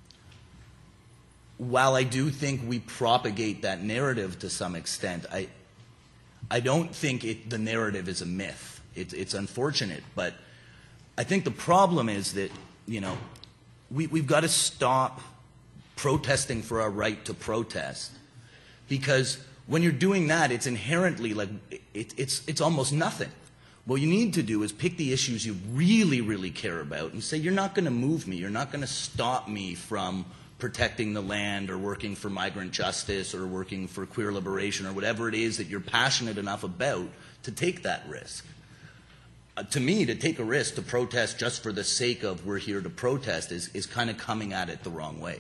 while I do think we propagate that narrative to some extent, I, I don't think it, the narrative is a myth. It, it's unfortunate, but I think the problem is that, you know, we, we've got to stop protesting for our right to protest, because When you're doing that, it's inherently like, it, it's, it's almost nothing. What you need to do is pick the issues you really, really care about and say, you're not going to move me. You're not going to stop me from protecting the land or working for migrant justice or working for queer liberation or whatever it is that you're passionate enough about to take that risk. Uh, to me, to take a risk to protest just for the sake of we're here to protest is, is kind of coming at it the wrong way.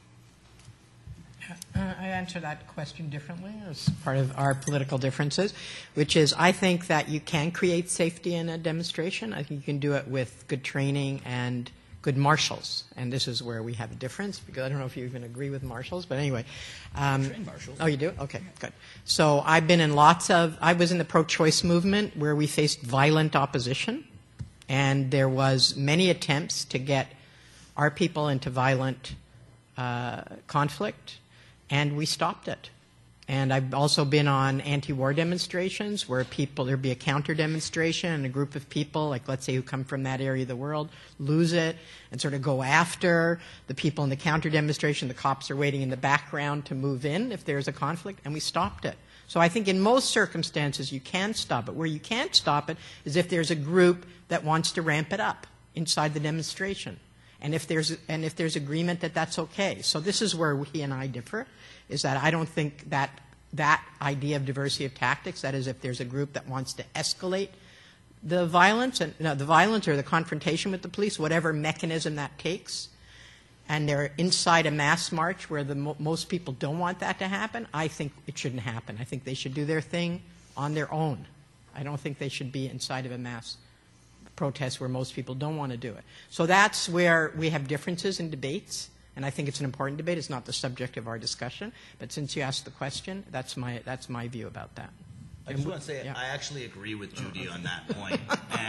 Uh, I answer that question differently as part of our political differences, which is I think that you can create safety in a demonstration. I think you can do it with good training and good marshals. And this is where we have a difference, because I don't know if you even agree with marshals, but anyway. Um, Train marshals. Oh, you do? Okay, good. So I've been in lots of, I was in the pro-choice movement where we faced violent opposition, and there was many attempts to get our people into violent uh, conflict, and we stopped it. And I've also been on anti-war demonstrations where people, there'd be a counter demonstration and a group of people, like let's say who come from that area of the world, lose it and sort of go after the people in the counter demonstration. The cops are waiting in the background to move in if there's a conflict, and we stopped it. So I think in most circumstances you can stop it. Where you can't stop it is if there's a group that wants to ramp it up inside the demonstration. And if there's, and if there's agreement that that's okay. So this is where he and I differ, is that I don't think that that idea of diversity of tactics, that is if there's a group that wants to escalate the violence, and no, the violence or the confrontation with the police, whatever mechanism that takes, and they're inside a mass march where the mo most people don't want that to happen, I think it shouldn't happen. I think they should do their thing on their own. I don't think they should be inside of a mass protest where most people don't want to do it. So that's where we have differences in debates, and I think it's an important debate. It's not the subject of our discussion, but since you asked the question, that's my, that's my view about that. I just want to say, yeah. I actually agree with Judy on that point.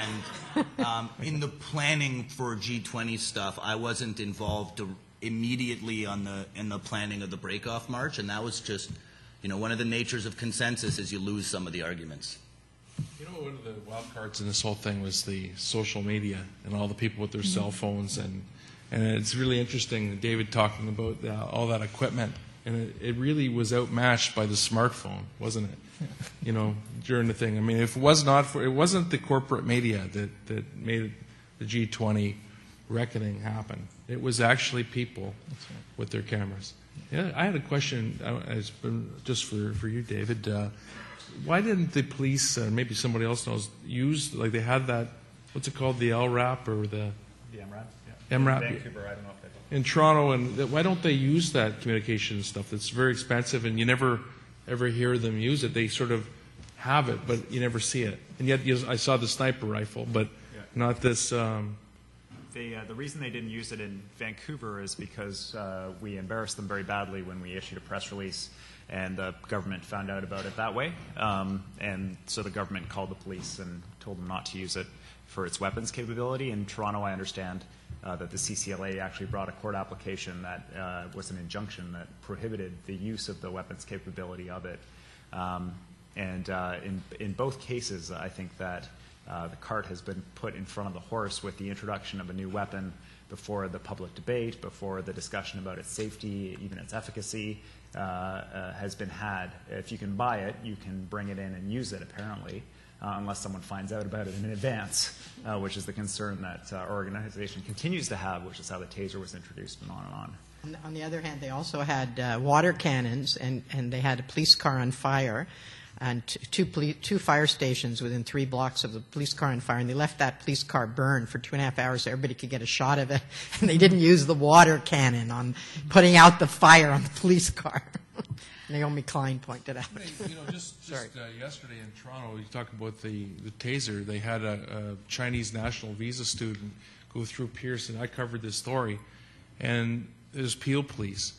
And um, in the planning for G twenty stuff, I wasn't involved immediately on the, in the planning of the break-off march, and that was just, you know, one of the natures of consensus is you lose some of the arguments. You know, one of the wild cards in this whole thing was the social media and all the people with their mm-hmm. cell phones, and and it's really interesting, David talking about uh, all that equipment, and it, it really was outmatched by the smartphone, wasn't it? You know, during the thing. I mean, if it was not for, it wasn't the corporate media that that made the G twenty reckoning happen. It was actually people right. with their cameras. Yeah, I had a question. Uh, it's been just for for you, David. Uh, Why didn't the police, or uh, maybe somebody else knows, use, like they had that, what's it called, the L RAP or the... The M RAP? Yeah. M RAP. In Vancouver, I don't know if they do. In Toronto, and th why don't they use that communication stuff that's very expensive and you never ever hear them use it? They sort of have it, but you never see it. And yet you, I saw the sniper rifle, but yeah. not this... Um, They, uh, the reason they didn't use it in Vancouver is because uh, we embarrassed them very badly when we issued a press release, and the government found out about it that way. Um, and so the government called the police and told them not to use it for its weapons capability. In Toronto, I understand uh, that the C C L A actually brought a court application that uh, was an injunction that prohibited the use of the weapons capability of it. Um, and uh, in, in both cases, I think that Uh, the cart has been put in front of the horse with the introduction of a new weapon before the public debate, before the discussion about its safety, even its efficacy, uh, uh, has been had. If you can buy it, you can bring it in and use it, apparently, uh, unless someone finds out about it in advance, uh, which is the concern that uh, our organization continues to have, which is how the taser was introduced, and on and on. On the, on the other hand, they also had uh, water cannons, and, and they had a police car on fire, and two, two fire stations within three blocks of the police car on fire, and they left that police car burn for two and a half hours so everybody could get a shot of it, and they didn't use the water cannon on putting out the fire on the police car. Naomi Klein pointed out. You know, just, just uh, yesterday in Toronto, you talked about the, the taser. They had a, a Chinese national visa student go through Pearson. I covered this story, and it was Peel Police,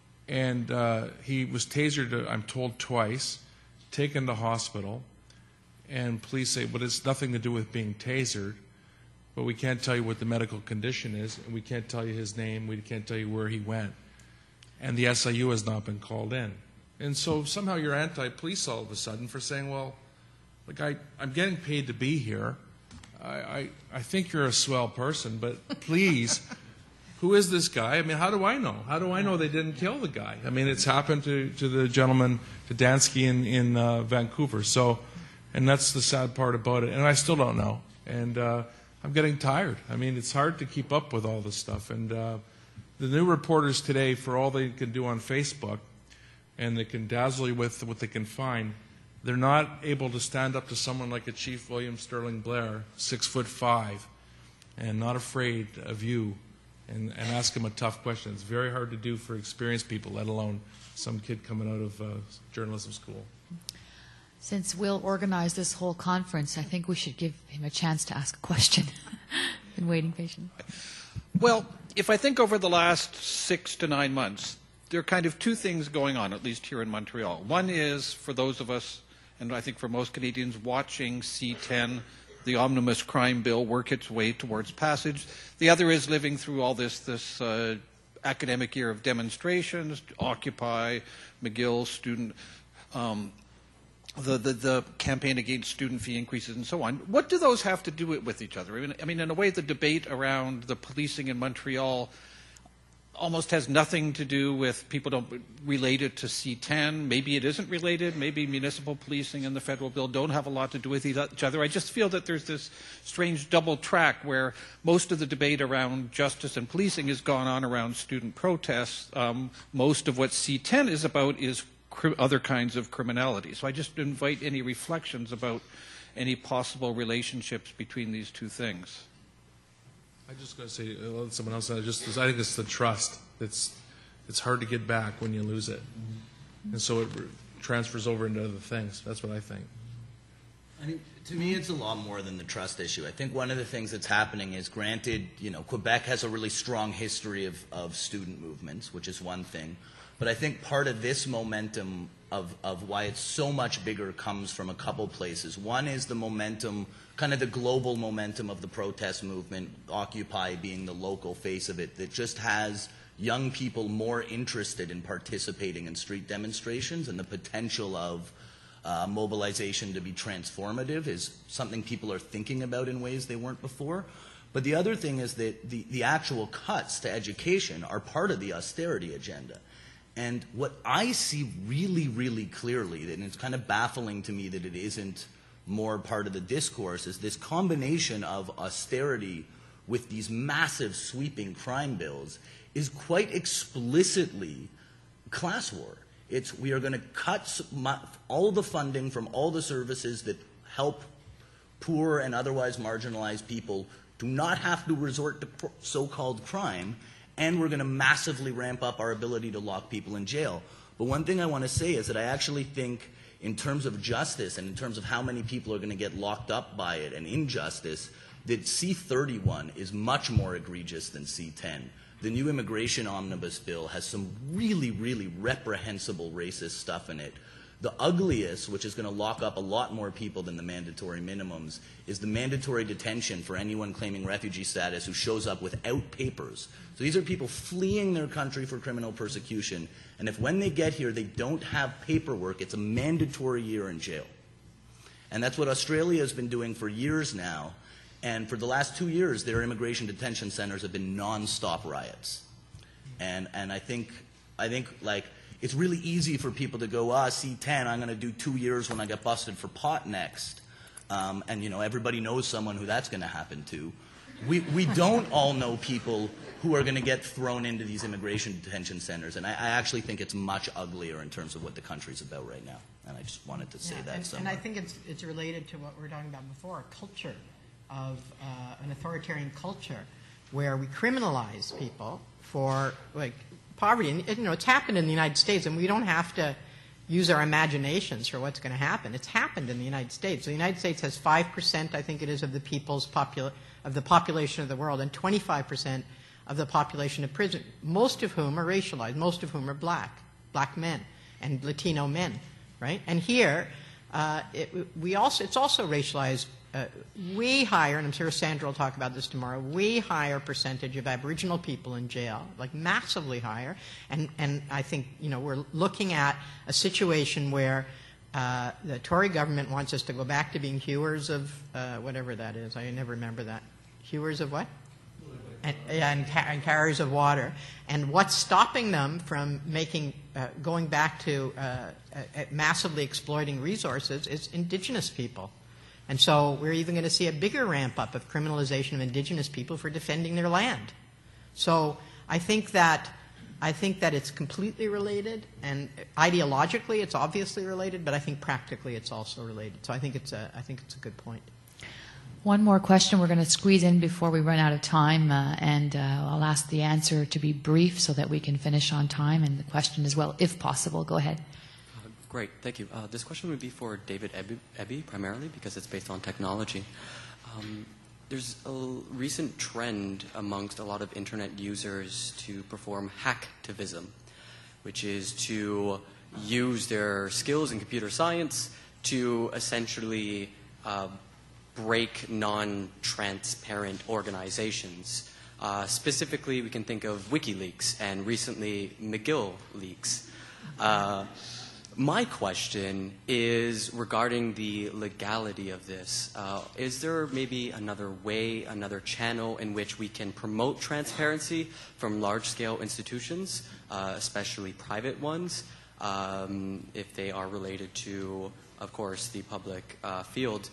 and uh, he was tasered, uh, I'm told, twice, taken to hospital, and police say, well, it's nothing to do with being tasered, but we can't tell you what the medical condition is, and we can't tell you his name, we can't tell you where he went. And the S I U has not been called in. And so somehow you're anti-police all of a sudden for saying, well, like I, I'm getting paid to be here. I, I, I think you're a swell person, but please who is this guy? I mean, how do I know? How do I know they didn't kill the guy? I mean, it's happened to, to the gentleman, to Dansky in, in uh, Vancouver. So, and that's the sad part about it. And I still don't know. And uh, I'm getting tired. I mean, it's hard to keep up with all this stuff. And uh, the new reporters today, for all they can do on Facebook, and they can dazzle you with what they can find, they're not able to stand up to someone like a Chief William Sterling Blair, six foot five, and not afraid of you, and, and ask him a tough question. It's very hard to do for experienced people, let alone some kid coming out of uh, journalism school. Since Will organized this whole conference, I think we should give him a chance to ask a question. Been waiting patiently. Well, if I think over the last six to nine months, there are kind of two things going on, at least here in Montreal. One is, for those of us, and I think for most Canadians, watching C ten, the omnibus crime bill, work its way towards passage. The other is living through all this, this uh, academic year of demonstrations, Occupy, McGill, student, um, the, the, the campaign against student fee increases and so on. What do those have to do with each other? I mean, I mean, in a way, the debate around the policing in Montreal almost has nothing to do with, people don't relate it to C ten. Maybe it isn't related. Maybe municipal policing and the federal bill don't have a lot to do with each other. I just feel that there's this strange double track where most of the debate around justice and policing has gone on around student protests. Um, most of what C ten is about is cr- other kinds of criminality. So I just invite any reflections about any possible relationships between these two things. I'm just going to say, uh, let someone else. I just, I think it's the trust. It's, it's hard to get back when you lose it, and so it transfers over into other things. That's what I think. I mean, to me, it's a lot more than the trust issue. I think one of the things that's happening is, granted, you know, Quebec has a really strong history of, of student movements, which is one thing. But I think part of this momentum of, of why it's so much bigger comes from a couple places. One is the momentum, kind of the global momentum of the protest movement, Occupy being the local face of it, that just has young people more interested in participating in street demonstrations, and the potential of uh, mobilization to be transformative is something people are thinking about in ways they weren't before. But the other thing is that the, the actual cuts to education are part of the austerity agenda. And what I see really, really clearly, and it's kind of baffling to me that it isn't more part of the discourse, is this combination of austerity with these massive sweeping crime bills is quite explicitly class war. It's, we are going to cut all the funding from all the services that help poor and otherwise marginalized people do not have to resort to so-called crime, and we're going to massively ramp up our ability to lock people in jail. But one thing I want to say is that I actually think, in terms of justice and in terms of how many people are going to get locked up by it and injustice, that C thirty-one is much more egregious than C ten. The new immigration omnibus bill has some really, really reprehensible racist stuff in it. The ugliest, which is going to lock up a lot more people than the mandatory minimums, is the mandatory detention for anyone claiming refugee status who shows up without papers. So these are people fleeing their country for criminal persecution, and if when they get here they don't have paperwork, it's a mandatory year in jail. And that's what Australia has been doing for years now, and for the last two years their immigration detention centers have been non-stop riots. And, and I think, I think like, it's really easy for people to go, ah, C ten, I'm going to do two years when I get busted for pot next. Um, and, you know, everybody knows someone who that's going to happen to. We, we don't all know people who are going to get thrown into these immigration detention centers. And I, I actually think it's much uglier in terms of what the country's about right now. And I just wanted to say yeah, that and, somewhere. and I think it's, it's related to what we were talking about before, a culture of uh, an authoritarian culture where we criminalize people for, like, poverty. And, you know, it's happened in the United States, and we don't have to use our imaginations for what's going to happen. It's happened in the United States. The United States has five percent, I think it is, of the people's popula- of the population of the world, and twenty-five percent of the population of prison, most of whom are racialized, most of whom are black, black men and Latino men, right? And here, uh, it, we also, it's also racialized. Uh, we hire, and I'm sure Sandra will talk about this tomorrow, we hire a percentage of Aboriginal people in jail, like massively higher, and, and I think, you know, we're looking at a situation where uh, the Tory government wants us to go back to being hewers of, uh, whatever that is, I never remember that. Hewers of what? and, and, ca and carriers of water. And what's stopping them from making, uh, going back to uh, uh, massively exploiting resources is indigenous people. And so we're even going to see a bigger ramp up of criminalization of indigenous people for defending their land. So I think that I think that it's completely related, and ideologically it's obviously related, but I think practically it's also related. So I think it's a I think it's a good point. One more question we're going to squeeze in before we run out of time, uh, and uh, I'll ask the answer to be brief so that we can finish on time, and the question as well, if possible. Go ahead. Uh, great, thank you. Uh, this question would be for David Eby, Eby primarily, because it's based on technology. Um, there's a recent trend amongst a lot of internet users to perform hacktivism, which is to use their skills in computer science to essentially uh, break non-transparent organizations. Uh, specifically, we can think of WikiLeaks and recently McGill leaks. Uh, my question is regarding the legality of this. Uh, is there maybe another way, another channel in which we can promote transparency from large-scale institutions, uh, especially private ones, um, if they are related to, of course, the public uh, field?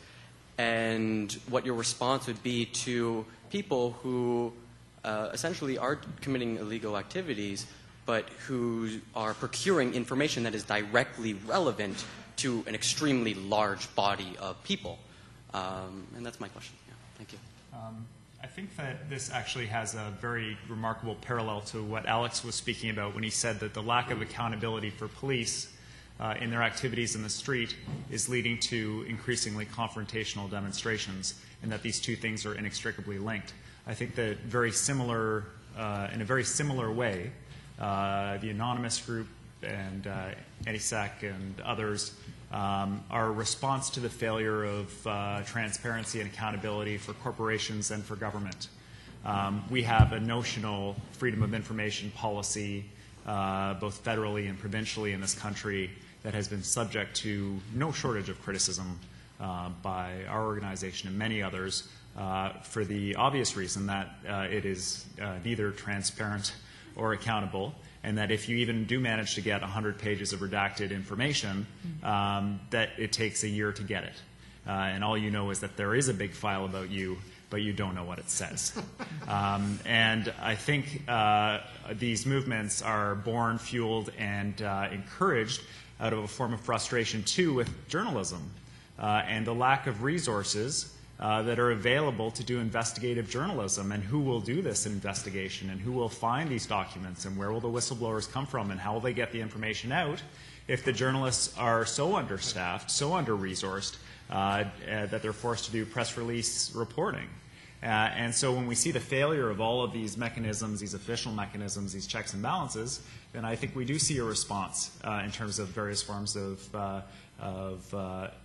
And what your response would be to people who uh, essentially are committing illegal activities, but who are procuring information that is directly relevant to an extremely large body of people. Um, and that's my question. Yeah, thank you. Um, I think that this actually has a very remarkable parallel to what Alex was speaking about when he said that the lack of accountability for police uh, in their activities in the street is leading to increasingly confrontational demonstrations, and that these two things are inextricably linked. I think that very similar, uh, in a very similar way, Uh, the Anonymous Group and uh, ANISAC and others um, are a response to the failure of uh, transparency and accountability for corporations and for government. Um, we have a notional freedom of information policy, uh, both federally and provincially in this country, that has been subject to no shortage of criticism uh, by our organization and many others uh, for the obvious reason that uh, it is uh, neither transparent or accountable, and that if you even do manage to get one hundred pages of redacted information, um, that it takes a year to get it. Uh, and all you know is that there is a big file about you, but you don't know what it says. um, and I think uh, these movements are born, fueled, and uh, encouraged out of a form of frustration, too, with journalism uh, and the lack of resources Uh, that are available to do investigative journalism, and who will do this investigation, and who will find these documents, and where will the whistleblowers come from, and how will they get the information out if the journalists are so understaffed, so under-resourced, uh, uh, that they're forced to do press release reporting. Uh, and so when we see the failure of all of these mechanisms, these official mechanisms, these checks and balances, then I think we do see a response uh, in terms of various forms of, uh, of uh,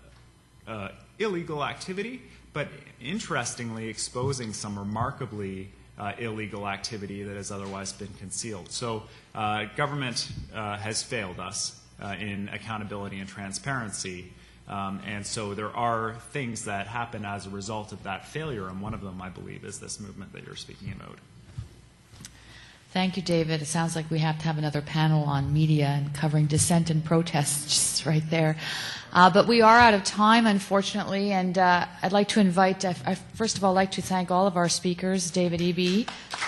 uh, illegal activity, but interestingly exposing some remarkably uh, illegal activity that has otherwise been concealed. So uh, government uh, has failed us uh, in accountability and transparency, um, and so there are things that happen as a result of that failure, and one of them, I believe, is this movement that you're speaking about. Thank you, David. It sounds like we have to have another panel on media and covering dissent and protests right there. Uh, but we are out of time, unfortunately, and uh, I'd like to invite, uh, I first of all like to thank all of our speakers, David Eby,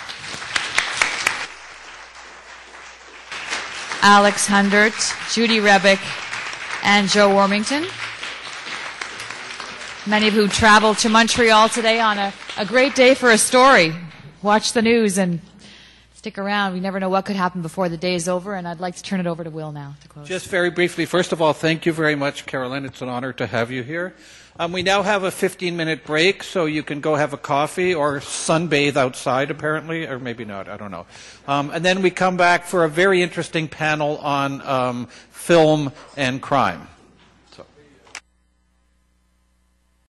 Alex Hundert, Judy Rebick, and Joe Warmington, many of who traveled to Montreal today on a, a great day for a story. Watch the news and stick around. We never know what could happen before the day is over, and I'd like to turn it over to Will now to close. Just very briefly, first of all, thank you very much, Carolyn. It's an honor to have you here. Um, we now have a fifteen-minute break, so you can go have a coffee or sunbathe outside, apparently, or maybe not, I don't know. Um, and then we come back for a very interesting panel on um, film and crime.